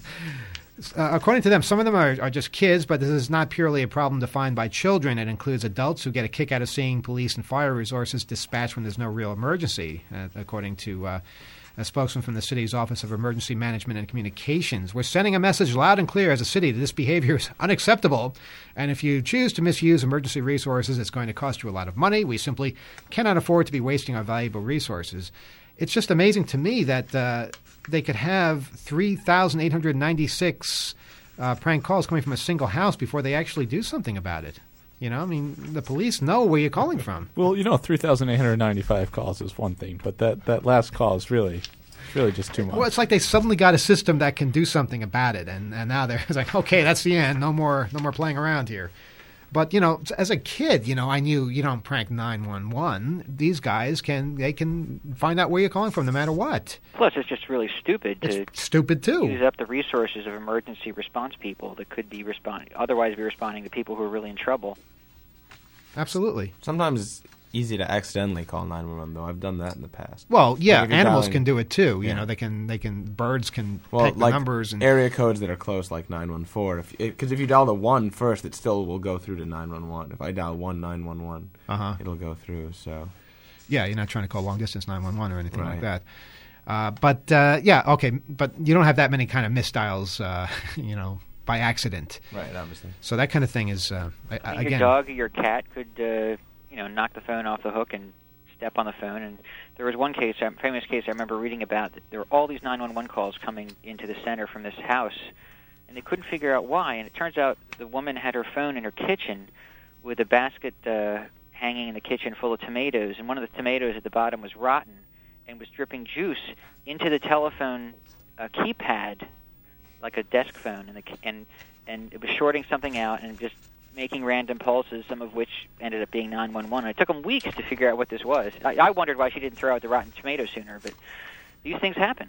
uh, according to them, some of them are, are just kids, but this is not purely a problem defined by children. It includes adults who get a kick out of seeing police and fire resources dispatched when there's no real emergency, uh, according to Uh, a spokesman from the city's Office of Emergency Management and Communications. We're sending a message loud and clear as a city that this behavior is unacceptable, and if you choose to misuse emergency resources, it's going to cost you a lot of money. We simply cannot afford to be wasting our valuable resources. It's just amazing to me that uh, they could have three thousand eight hundred ninety-six uh, prank calls coming from a single house before they actually do something about it. You know, I mean, the police know where you're calling from. Well, you know, three thousand eight hundred ninety-five calls is one thing, but that, that last call is really, really just too much. Well, it's like they suddenly got a system that can do something about it, and, and now they're it's like, okay, that's the end. No more, no more playing around here. But, you know, as a kid, you know, I knew you don't prank nine one one. These guys can, they can find out where you're calling from no matter what. Plus, it's just really stupid to it's stupid too. use up the resources of emergency response people that could be responding, otherwise be responding to people who are really in trouble. Absolutely. Sometimes it's easy to accidentally call nine one one, though. I've done that in the past. Well, yeah, Like if you're animals dialing- can do it too. You Yeah. know, they can, they can, birds can Well, take the like numbers and area codes that are close, like nine one four. If because if you dial the one first, it still will go through to nine one one. If I dial one nine one one, Uh-huh. it'll go through. So yeah, you're not trying to call long distance nine one one or anything like Right. that. Uh, but uh, yeah, okay, but you don't have that many kind of misdials, uh, you know, by accident. right, obviously. So that kind of thing is uh, I- I think again. your dog or your cat could, uh, you know, knock the phone off the hook and step on the phone. And there was one case, a famous case I remember reading about. That there were all these nine one one calls coming into the center from this house, and they couldn't figure out why. And it turns out the woman had her phone in her kitchen with a basket uh, hanging in the kitchen full of tomatoes, and one of the tomatoes at the bottom was rotten and was dripping juice into the telephone uh, keypad, like a desk phone, and, the, and and it was shorting something out and just making random pulses, some of which ended up being nine one one. And it took them weeks to figure out what this was. I, I wondered why she didn't throw out the rotten tomato sooner, but these things happen.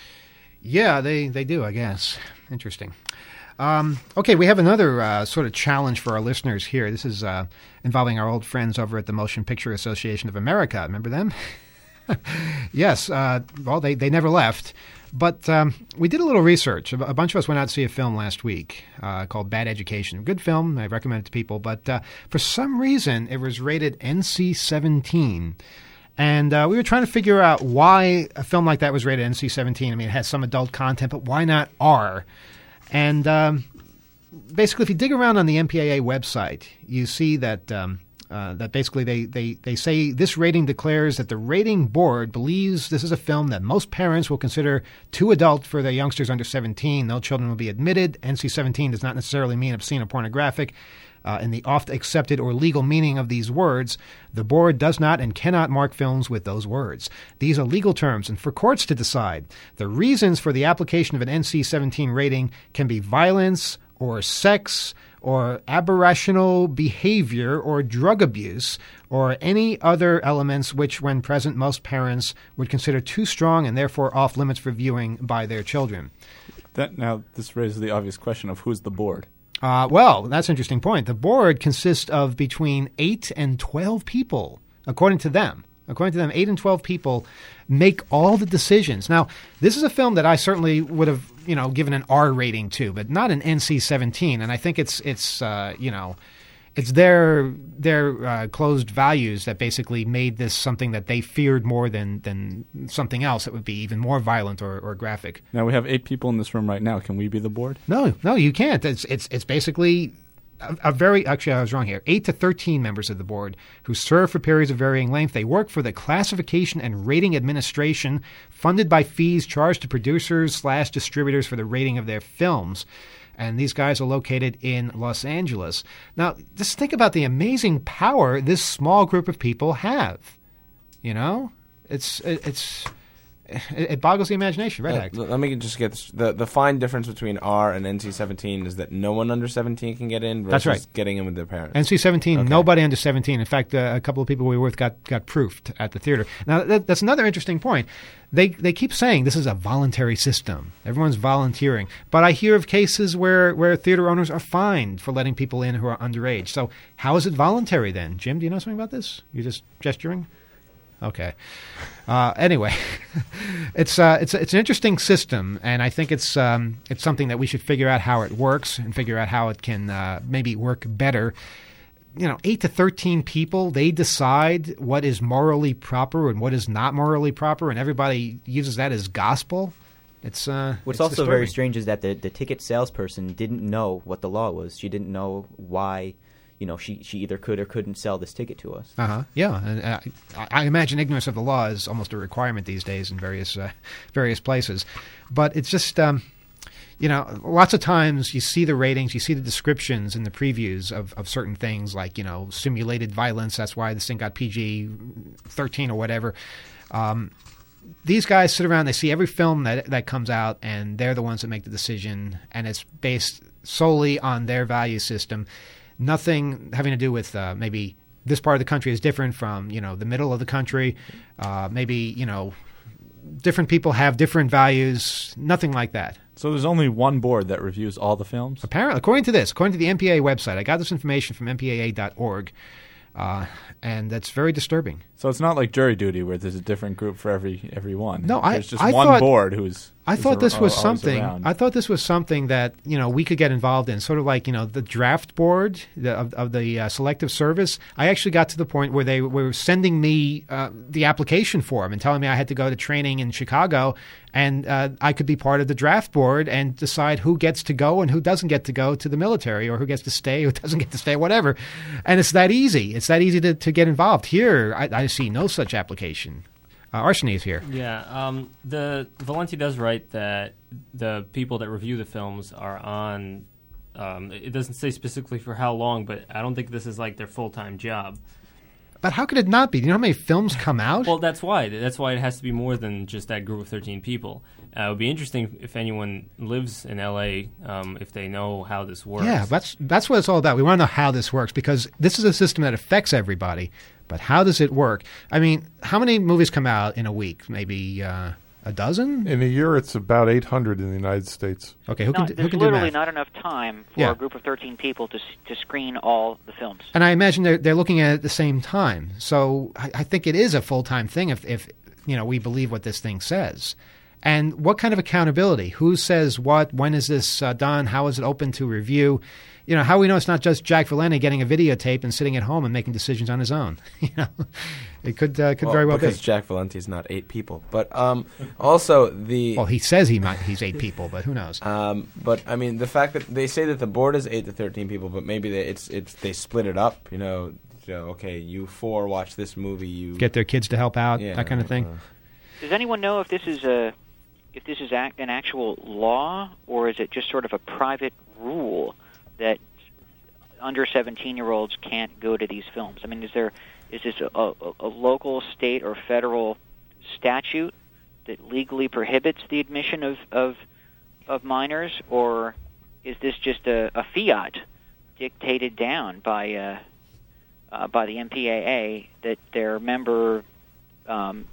Yeah, they, they do, I guess. Interesting. Um, okay, we have another uh, sort of challenge for our listeners here. This is uh, involving our old friends over at the Motion Picture Association of America. Remember them? Yes. Uh, well, they, they never left. But um, we did a little research. A a bunch of us went out to see a film last week uh, called Bad Education. Good film. I recommend it to people. But uh, for some reason, it was rated N C seventeen. And uh, we were trying to figure out why a film like that was rated N C seventeen. I mean, it has some adult content, but why not R? And um, basically, if you dig around on the M P A A website, you see that um, Uh, that basically they, they, they say this rating declares that the rating board believes this is a film that most parents will consider too adult for their youngsters under seventeen. No children will be admitted. N C seventeen does not necessarily mean obscene or pornographic. Uh, in the oft-accepted or legal meaning of these words, the board does not and cannot mark films with those words. These are legal terms, and for courts to decide. The reasons for the application of an N C seventeen rating can be violence or sex or aberrational behavior or drug abuse or any other elements which, when present, most parents would consider too strong and therefore off limits for viewing by their children. That now this raises the obvious question of who's the board. Uh, well, that's an interesting point. The board consists of between eight and twelve people, according to them. According to them, eight and twelve people make all the decisions. Now, this is a film that I certainly would have, you know, given an R rating to, but not an N C seventeen. And I think it's it's uh, you know, it's their their uh, closed values that basically made this something that they feared more than than something else that would be even more violent or, or graphic. Now we have eight people in this room right now. Can we be the board? No, no, you can't. It's it's it's basically a, a very actually I was wrong here. Eight to thirteen members of the board who serve for periods of varying length. They work for the Classification and Rating Administration, funded by fees charged to producers slash distributors for the rating of their films. And these guys are located in Los Angeles. Now, just think about the amazing power this small group of people have. You know, it's it, it's it boggles the imagination. Red Uh, Hack. let me just get this. The, the fine difference between R and N C seventeen is that no one under seventeen can get in versus That's right. getting in with their parents. N C seventeen, Okay. nobody under seventeen. In fact, uh, a couple of people we were with got, got proofed at the theater. Now, that, that's another interesting point. They they keep saying this is a voluntary system. Everyone's volunteering. But I hear of cases where, where theater owners are fined for letting people in who are underage. So how is it voluntary then? Jim, do you know something about this? You're just gesturing? Okay. Uh, anyway, it's uh, it's it's an interesting system, and I think it's um, it's something that we should figure out how it works and figure out how it can uh, maybe work better. You know, eight to thirteen people, they decide what is morally proper and what is not morally proper, and everybody uses that as gospel. It's uh, What's it's also disturbing. very strange is that the, the ticket salesperson didn't know what the law was. She didn't know why, you know, she, she either could or couldn't sell this ticket to us. Uh-huh. Yeah, and uh, I I imagine ignorance of the law is almost a requirement these days in various uh, various places. But it's just, um, you know, lots of times you see the ratings, you see the descriptions in the previews of, of certain things like, you know, simulated violence. That's why this thing got P G thirteen or whatever. Um, these guys sit around, they see every film that that comes out, and they're the ones that make the decision, and it's based solely on their value system. Nothing having to do with uh, maybe this part of the country is different from, you know, the middle of the country. Uh, maybe, you know, different people have different values. Nothing like that. So there's only one board that reviews all the films? Apparently, according to this, according to the M P A A website, I got this information from M P A A dot org, uh, and that's very disturbing. So it's not like jury duty where there's a different group for every every one. No, I- there's just I one thought- board who's. I who's thought this ar- was always something. around. I thought this was something that, you know, we could get involved in, sort of like, you know, the draft board the, of, of the uh, selective service. I actually got to the point where they were sending me uh, the application form and telling me I had to go to training in Chicago, and uh, I could be part of the draft board and decide who gets to go and who doesn't get to go to the military, or who gets to stay, who doesn't get to stay, whatever. And it's that easy. It's that easy to, to get involved. Here, I, I see no such application. Uh, Arseny is here. Yeah, um, the Valenti does write that the people that review the films are on. Um, it doesn't say specifically for how long, but I don't think this is like their full time job. But how could it not be? Do you know how many films come out? Well, that's why. That's why it has to be more than just that group of thirteen people. Uh, it would be interesting if anyone lives in L A, um, if they know how this works. Yeah, that's that's what it's all about. We want to know how this works, because this is a system that affects everybody. But how does it work? I mean, how many movies come out in a week? Maybe uh, a dozen? In a year, it's about eight hundred in the United States. Okay, who No, can, do- who there's can do literally math? not enough time for Yeah. a group of thirteen people to s- to screen all the films. And I imagine they're they're looking at it at the same time. So I, I think it is a full time thing if if you know we believe what this thing says. And what kind of accountability? Who says what? When is this uh, done? How is it open to review? You know, how we know it's not just Jack Valenti getting a videotape and sitting at home and making decisions on his own. You know, it could uh, could very well because be. Jack Valenti is not eight people, but um, also the Well, he says he might he's eight people, but who knows? Um, but I mean, the fact that they say that the board is eight to thirteen people, but maybe they, it's it's they split it up. You know, you know, okay, you four watch this movie. You Get their kids to help out, Yeah, that kind of thing. uh, Does anyone know if this is a if this is ac- an actual law, or is it just sort of a private rule that under seventeen-year-olds can't go to these films? I mean, is there is this a, a, a local, state, or federal statute that legally prohibits the admission of of, of minors, or is this just a, a fiat dictated down by uh, uh, by the M P A A that their member um,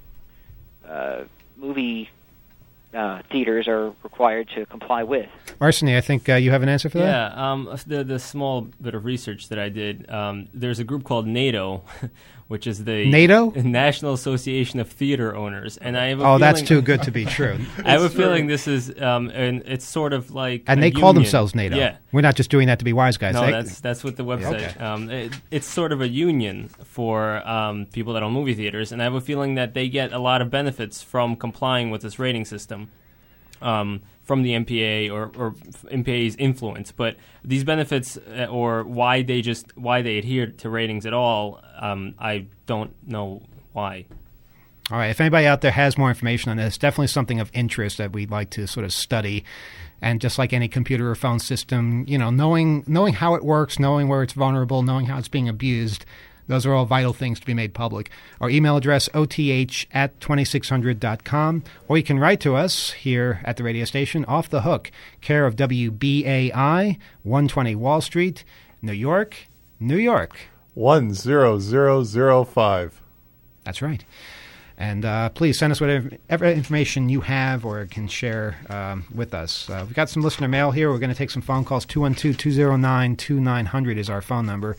uh, movie uh, theaters are required to comply with? Arseny, I think uh, you have an answer for that? Yeah, um, the the small bit of research that I did, um, there's a group called NATO, which is the NATO? National Association of Theater Owners, and I have a Oh, feeling, that's too good to be true. I have a feeling this is, um, and it's sort of like, And a they call union. themselves NATO. Yeah. We're not just doing that to be wise guys. No, They- that's that's what the website. Okay. Um, it, it's sort of a union for um, people that own movie theaters, and I have a feeling that they get a lot of benefits from complying with this rating system. Um, from the M P A or, or M P A's influence, but these benefits uh, or why they just why they adhere to ratings at all, um, I don't know why. All right. If anybody out there has more information on this, definitely something of interest that we'd like to sort of study. And just like any computer or phone system, you know, knowing knowing how it works, knowing where it's vulnerable, knowing how it's being abused, those are all vital things to be made public. Our email address, O T H at twenty-six hundred dot com, or you can write to us here at the radio station, Off the Hook, care of W B A I, one twenty Wall Street, New York, New York. one zero zero zero five. That's right. And uh, please send us whatever information you have or can share um, with us. Uh, we've got some listener mail here. We're going to take some phone calls. two one two, two zero nine, two nine zero zero is our phone number.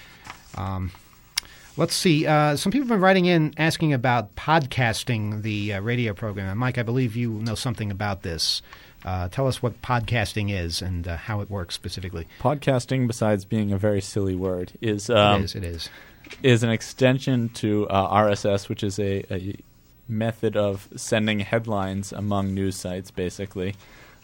Um, let's see. Uh, some people have been writing in asking about podcasting the uh, radio program. And Mike, I believe you know something about this. Uh, tell us what podcasting is and uh, how it works specifically. Podcasting, besides being a very silly word, is um, it is. It is. is an extension to uh, R S S, which is a, a method of sending headlines among news sites, basically.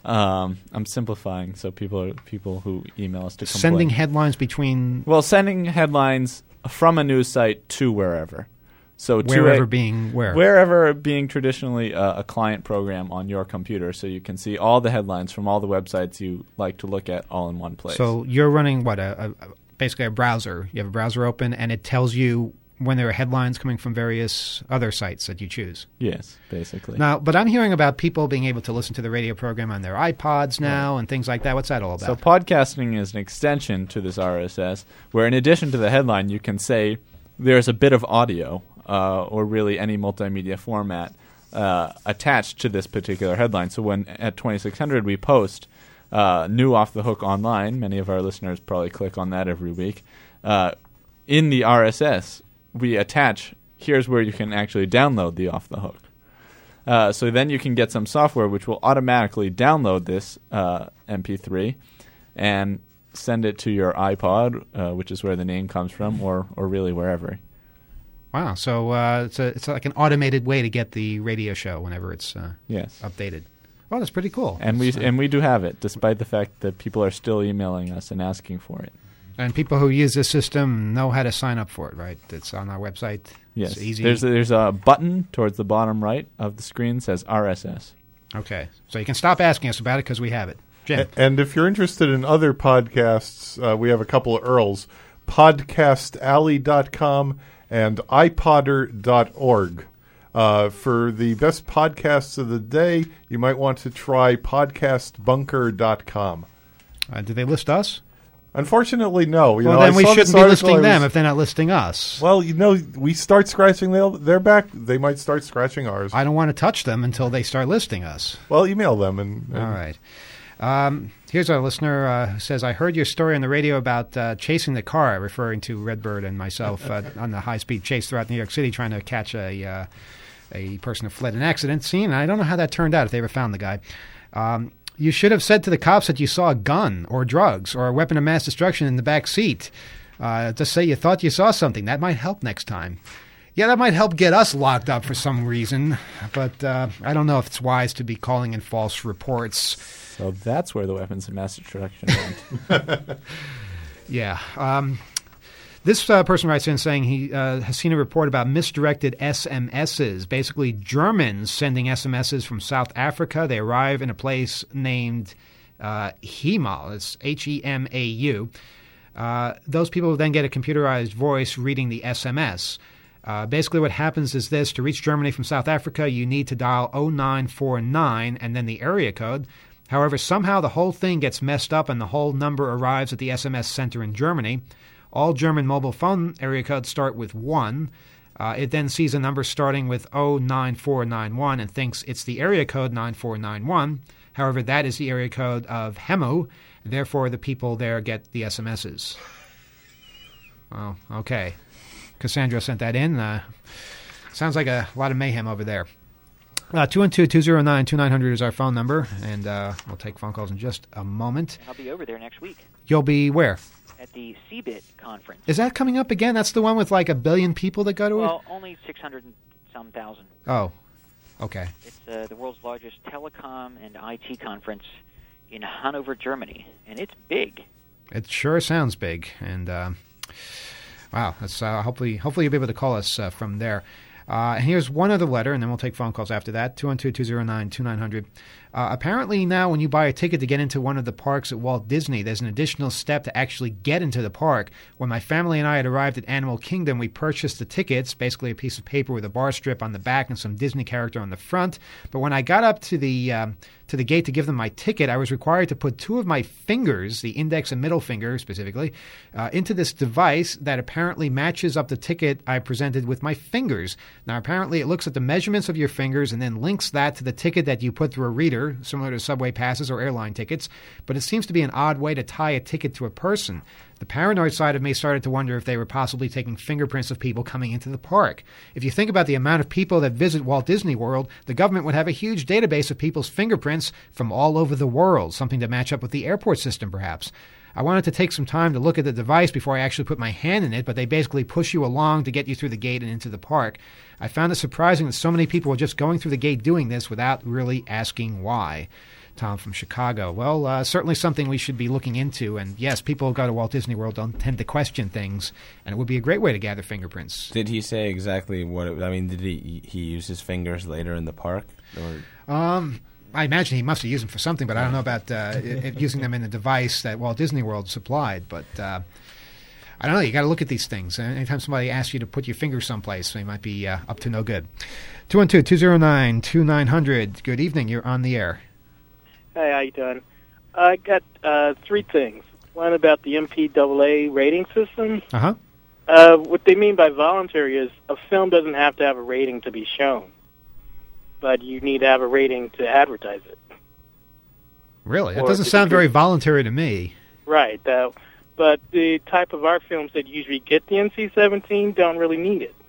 Um, I'm simplifying, so people are, people who email us to complain. Sending headlines between... Well, sending headlines from a news site to wherever. So Wherever to a, being where? Wherever being traditionally a, a client program on your computer, so you can see all the headlines from all the websites you like to look at all in one place. So you're running, what, a, a basically a browser. You have a browser open, and it tells you when there are headlines coming from various other sites that you choose. Yes, basically. Now, but I'm hearing about people being able to listen to the radio program on their iPods now right. and things like that. What's that all about? So podcasting is an extension to this R S S, where in addition to the headline, you can say there's a bit of audio uh, or really any multimedia format uh, attached to this particular headline. So when at twenty-six hundred we post uh, new Off the Hook online, many of our listeners probably click on that every week, uh, in the R S S, we attach, here's where you can actually download the Off the Hook. Uh, so then you can get some software which will automatically download this uh, M P three and send it to your iPod, uh, which is where the name comes from, or or really wherever. Wow, so uh, it's, a, it's like an automated way to get the radio show whenever it's uh, yes. updated. Oh, that's pretty cool. And we so, and we do have it, despite the fact that people are still emailing us and asking for it. And people who use this system know how to sign up for it, right? It's on our website. Yes. It's easy. There's a, there's a button towards the bottom right of the screen that says R S S. Okay. So you can stop asking us about it because we have it. Jim. And if you're interested in other podcasts, uh, we have a couple of U R Ls, podcast alley dot com and i podder dot org. Uh, for the best podcasts of the day, you might want to try podcast bunker dot com. Uh, do they list us? Unfortunately, no. You well, know, then I we saw shouldn't this be article, listing I was- them if they're not listing us. Well, you know, we start scratching their, their back, they might start scratching ours. I don't want to touch them until they start listing us. Well, email them. and, and All right. Um, here's our listener uh, who says, I heard your story on the radio about uh, chasing the car, referring to Redbird and myself uh, on the high-speed chase throughout New York City trying to catch a uh, a person who fled an accident scene. I don't know how that turned out, if they ever found the guy. Um, you should have said to the cops that you saw a gun or drugs or a weapon of mass destruction in the back seat. Uh, just say you thought you saw something. That might help next time. Yeah, that might help get us locked up for some reason, but uh, I don't know if it's wise to be calling in false reports. So that's where the weapons of mass destruction went. Yeah. Um, This uh, person writes in saying he uh, has seen a report about misdirected S M Ses, basically Germans sending S M Ses from South Africa. They arrive in a place named uh, Hemau. It's H E M A U. Uh, those people then get a computerized voice reading the S M S. Uh, basically what happens is this. To reach Germany from South Africa, you need to dial oh nine four nine and then the area code. However, somehow the whole thing gets messed up and the whole number arrives at the S M S center in Germany. All German mobile phone area codes start with one. Uh, it then sees a number starting with oh nine four nine one and thinks it's the area code nine four nine one. However, that is the area code of Hemau. Therefore, the people there get the S M Ses. Oh, okay. Cassandra sent that in. Uh, sounds like a lot of mayhem over there. Uh, two one two, two oh nine, two nine hundred is our phone number, and uh, we'll take phone calls in just a moment. I'll be over there next week. You'll be where? At the C B I T conference. Is that coming up again? That's the one with like a billion people that go to well, it? Well, only six hundred and some thousand. Oh, okay. It's uh, the world's largest telecom and I T conference in Hanover, Germany, and it's big. It sure sounds big, and uh, wow, that's uh, hopefully hopefully you'll be able to call us uh, from there. Uh, and here's one other letter, and then we'll take phone calls after that, two one two, two oh nine, two nine hundred. Uh, apparently now when you buy a ticket to get into one of the parks at Walt Disney, there's an additional step to actually get into the park. When my family and I had arrived at Animal Kingdom, we purchased the tickets, basically a piece of paper with a bar strip on the back and some Disney character on the front. But when I got up to the um, to the gate to give them my ticket, I was required to put two of my fingers, the index and middle finger specifically, uh, into this device that apparently matches up the ticket I presented with my fingers. Now, apparently it looks at the measurements of your fingers and then links that to the ticket that you put through a reader, similar to subway passes or airline tickets, but it seems to be an odd way to tie a ticket to a person. The paranoid side of me started to wonder if they were possibly taking fingerprints of people coming into the park. If you think about the amount of people that visit Walt Disney World, the government would have a huge database of people's fingerprints from all over the world, something to match up with the airport system, perhaps. I wanted to take some time to look at the device before I actually put my hand in it, but they basically push you along to get you through the gate and into the park. I found it surprising that so many people were just going through the gate doing this without really asking why. Tom from Chicago. Well, uh, certainly something we should be looking into. And yes, people who go to Walt Disney World don't tend to question things, and it would be a great way to gather fingerprints. Did he say exactly what it, I mean, did he he use his fingers later in the park? Or? Um, I imagine he must have used them for something, but I don't know about uh, it, it using them in the device that Walt Disney World supplied. But uh, I don't know. You got to look at these things. Anytime somebody asks you to put your finger someplace, they might be uh, up to no good. two one two, two oh nine, two nine hundred. Good evening. You're on the air. Hey, how you doing? I got uh, three things. One about the M P A A rating system. Uh-huh. Uh, what they mean by voluntary is a film doesn't have to have a rating to be shown, but you need to have a rating to advertise it. Really? That Or doesn't to sound do- very voluntary to me. Right. Uh, but the type of art films that usually get the N C seventeen don't really need it.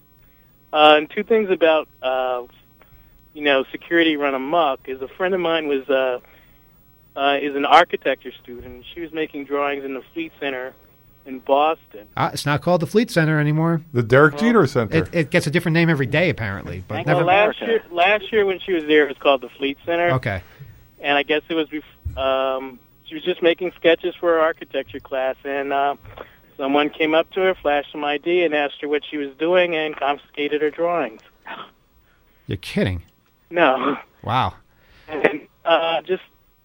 Uh, and two things about, uh, you know, security run amok is a friend of mine was uh, uh, is an architecture student. She was making drawings in the Fleet Center in Boston. Ah, it's not called the Fleet Center anymore. The Derek Jeter Center. It, it gets a different name every day, apparently. But Well, never. last year, last year when she was there, it was called the Fleet Center. Okay. And I guess it was, bef- um, she was just making sketches for her architecture class, and uh, someone came up to her, flashed some I D, and asked her what she was doing, and confiscated her drawings. You're kidding. No. Wow. And uh, just,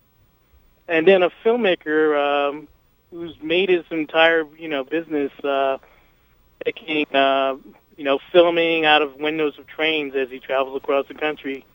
and then a filmmaker um, who's made his entire, you know, business uh, taking, uh, you know, filming out of windows of trains as he travels across the country.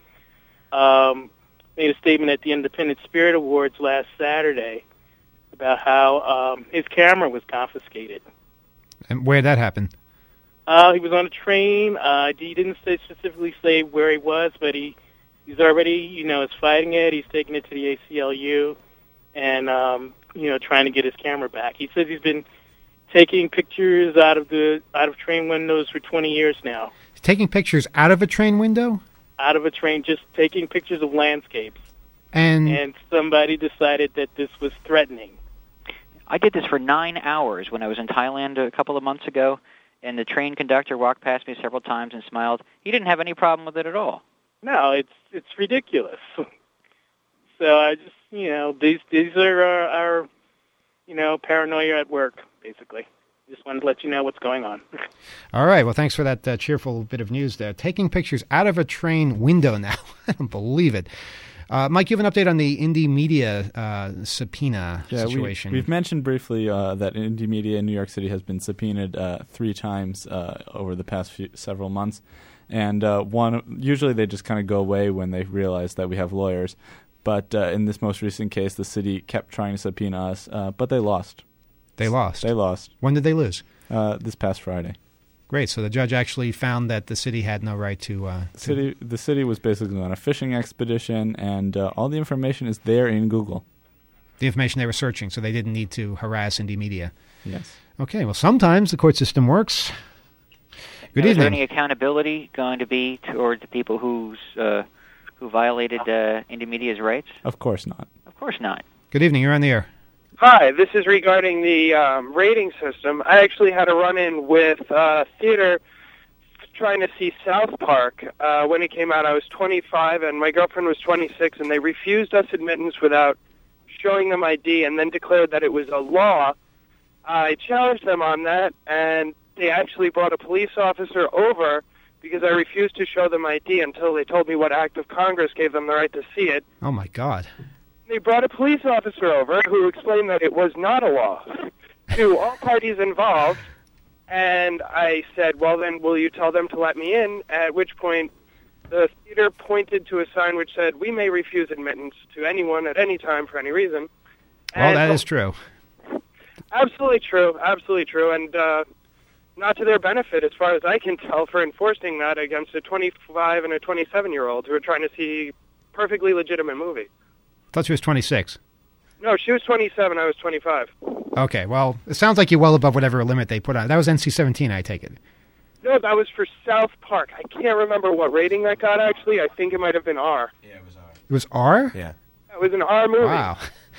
Um, made a statement at the Independent Spirit Awards last Saturday about how um, his camera was confiscated. And where'd that happen? Uh, he was on a train. Uh, he didn't say specifically say where he was, but he he's already, you know, is fighting it. He's taking it to the A C L U and, um, you know, trying to get his camera back. He says he's been taking pictures out of the out of train windows for twenty years now. He's taking pictures out of a train window? Out of a train, just taking pictures of landscapes. And, and somebody decided that this was threatening. I did this for nine hours when I was in Thailand a couple of months ago, and the train conductor walked past me several times and smiled. He didn't have any problem with it at all. No, it's it's ridiculous. So I just, you know, these these are our, our you know, paranoia at work, basically. just wanted to let you know what's going on. All right. Well, thanks for that uh, cheerful bit of news there. Taking pictures out of a train window now. I don't believe it. Uh, Mike, you have an update on the Indie Media uh, subpoena yeah, situation. We, we've mentioned briefly uh, that Indie Media in New York City has been subpoenaed uh, three times uh, over the past few, several months. And uh, one, usually they just kind of go away when they realize that we have lawyers. But uh, in this most recent case, the city kept trying to subpoena us, uh, but they lost. They lost? They lost. When did they lose? Uh, this past Friday. Great. So the judge actually found that the city had no right to... Uh, the, city, the city was basically on a fishing expedition, and uh, all the information is there in Google. The information they were searching, so they didn't need to harass Indie Media. Yes. Okay. Well, sometimes the court system works. Good now, evening. Is there any accountability going to be toward the people who's uh, who violated uh, Indie Media's rights? Of course not. Of course not. Good evening. You're on the air. Hi, this is regarding the um, rating system. I actually had a run-in with uh, theater trying to see South Park. Uh, when it came out, I was twenty-five, and my girlfriend was twenty-six, and they refused us admittance without showing them I D and then declared that it was a law. I challenged them on that, and they actually brought a police officer over because I refused to show them I D until they told me what act of Congress gave them the right to see it. Oh, my God. They brought a police officer over who explained that it was not a law to all parties involved, and I said, well, then will you tell them to let me in, at which point the theater pointed to a sign which said, we may refuse admittance to anyone at any time for any reason. Well, and that so, is true. Absolutely true, absolutely true, and uh, not to their benefit, as far as I can tell, for enforcing that against a twenty-five and a twenty-seven-year-old who are trying to see a perfectly legitimate movie. I thought she was twenty-six. No, she was twenty-seven, I was twenty-five. Okay, well, it sounds like you're well above whatever limit they put on. That was N C seventeen, I take it. No, that was for South Park. I can't remember what rating that got, actually. I think it might have been R. Yeah, it was R. It was R? Yeah. It was an R movie. Wow.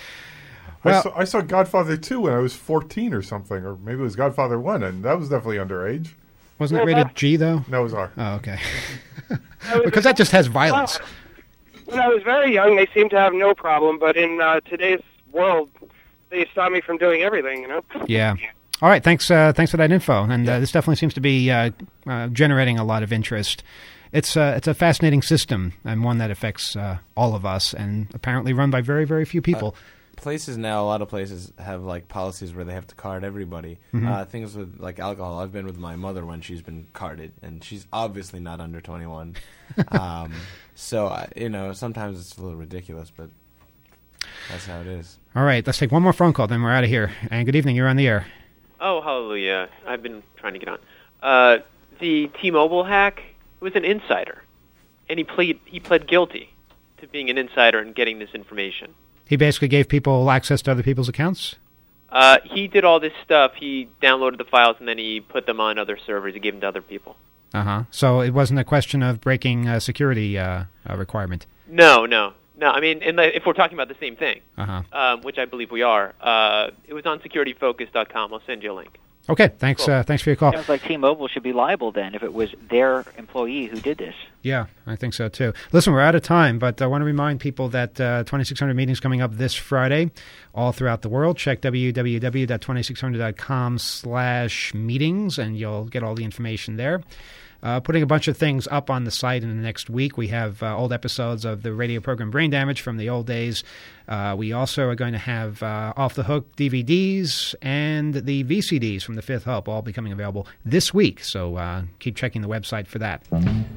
Well, I, saw, I saw Godfather two when I was fourteen or something, or maybe it was Godfather one, and that was definitely underage. Wasn't it rated G, though? No, it was R. Oh, okay. Because that just has violence. When I was very young, they seemed to have no problem, but in uh, today's world, they stop me from doing everything, you know? Yeah. All right, thanks uh, Thanks for that info. And uh, this definitely seems to be uh, uh, generating a lot of interest. It's, uh, it's a fascinating system, and one that affects uh, all of us, and apparently run by very, very few people. Uh, places now, a lot of places have like policies where they have to card everybody. Mm-hmm. Uh, things with like alcohol. I've been with my mother when she's been carded, and she's obviously not under twenty-one. um, so uh, you know, sometimes it's a little ridiculous, but that's how it is. All right, let's take one more phone call, then we're out of here. And good evening, you're on the air. Oh, hallelujah! I've been trying to get on. Uh, the T-Mobile hack was an insider, and he plead he pled guilty to being an insider and getting this information. He basically gave people access to other people's accounts? Uh, he did all this stuff. He downloaded the files, and then he put them on other servers. He gave them to other people. Uh-huh. So it wasn't a question of breaking a security uh, uh, requirement? No, no. No, I mean, and if we're talking about the same thing, uh-huh. um, which I believe we are, uh, it was on security focus dot com. I'll send you a link. Okay, thanks Cool. uh, Thanks for your call. Sounds like T-Mobile should be liable then if it was their employee who did this. Yeah, I think so too. Listen, we're out of time, but I want to remind people that uh, twenty-six hundred meetings coming up this Friday all throughout the world. Check w w w dot twenty-six hundred dot com slash meetings, and you'll get all the information there. Uh, putting a bunch of things up on the site in the next week. We have uh, old episodes of the radio program Brain Damage from the old days. Uh, we also are going to have uh, Off the Hook D V Ds and the V C Ds from the Fifth Hope all becoming available this week. So uh, keep checking the website for that.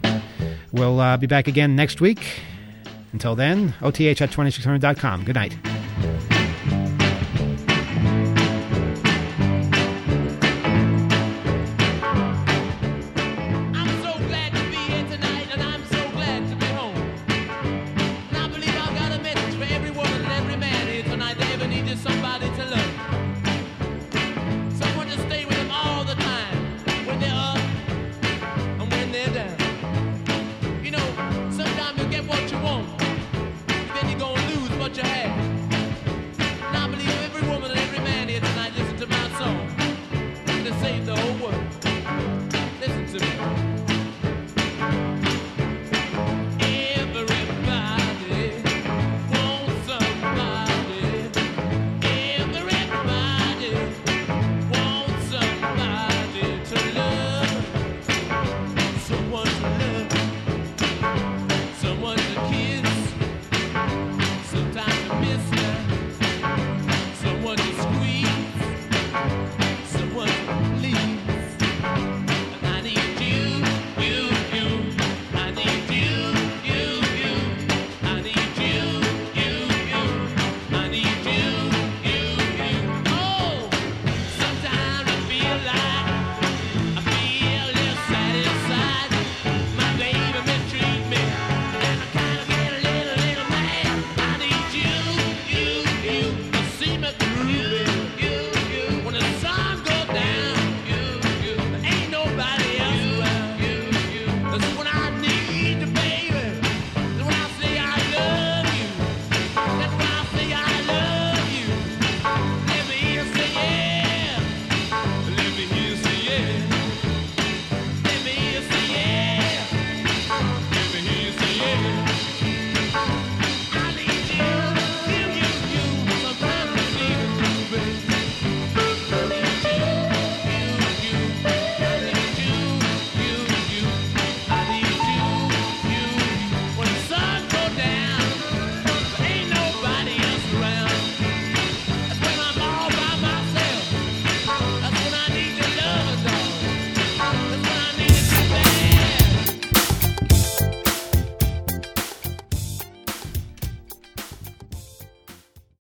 We'll uh, be back again next week. Until then, O T H at twenty-six hundred dot com. Good night.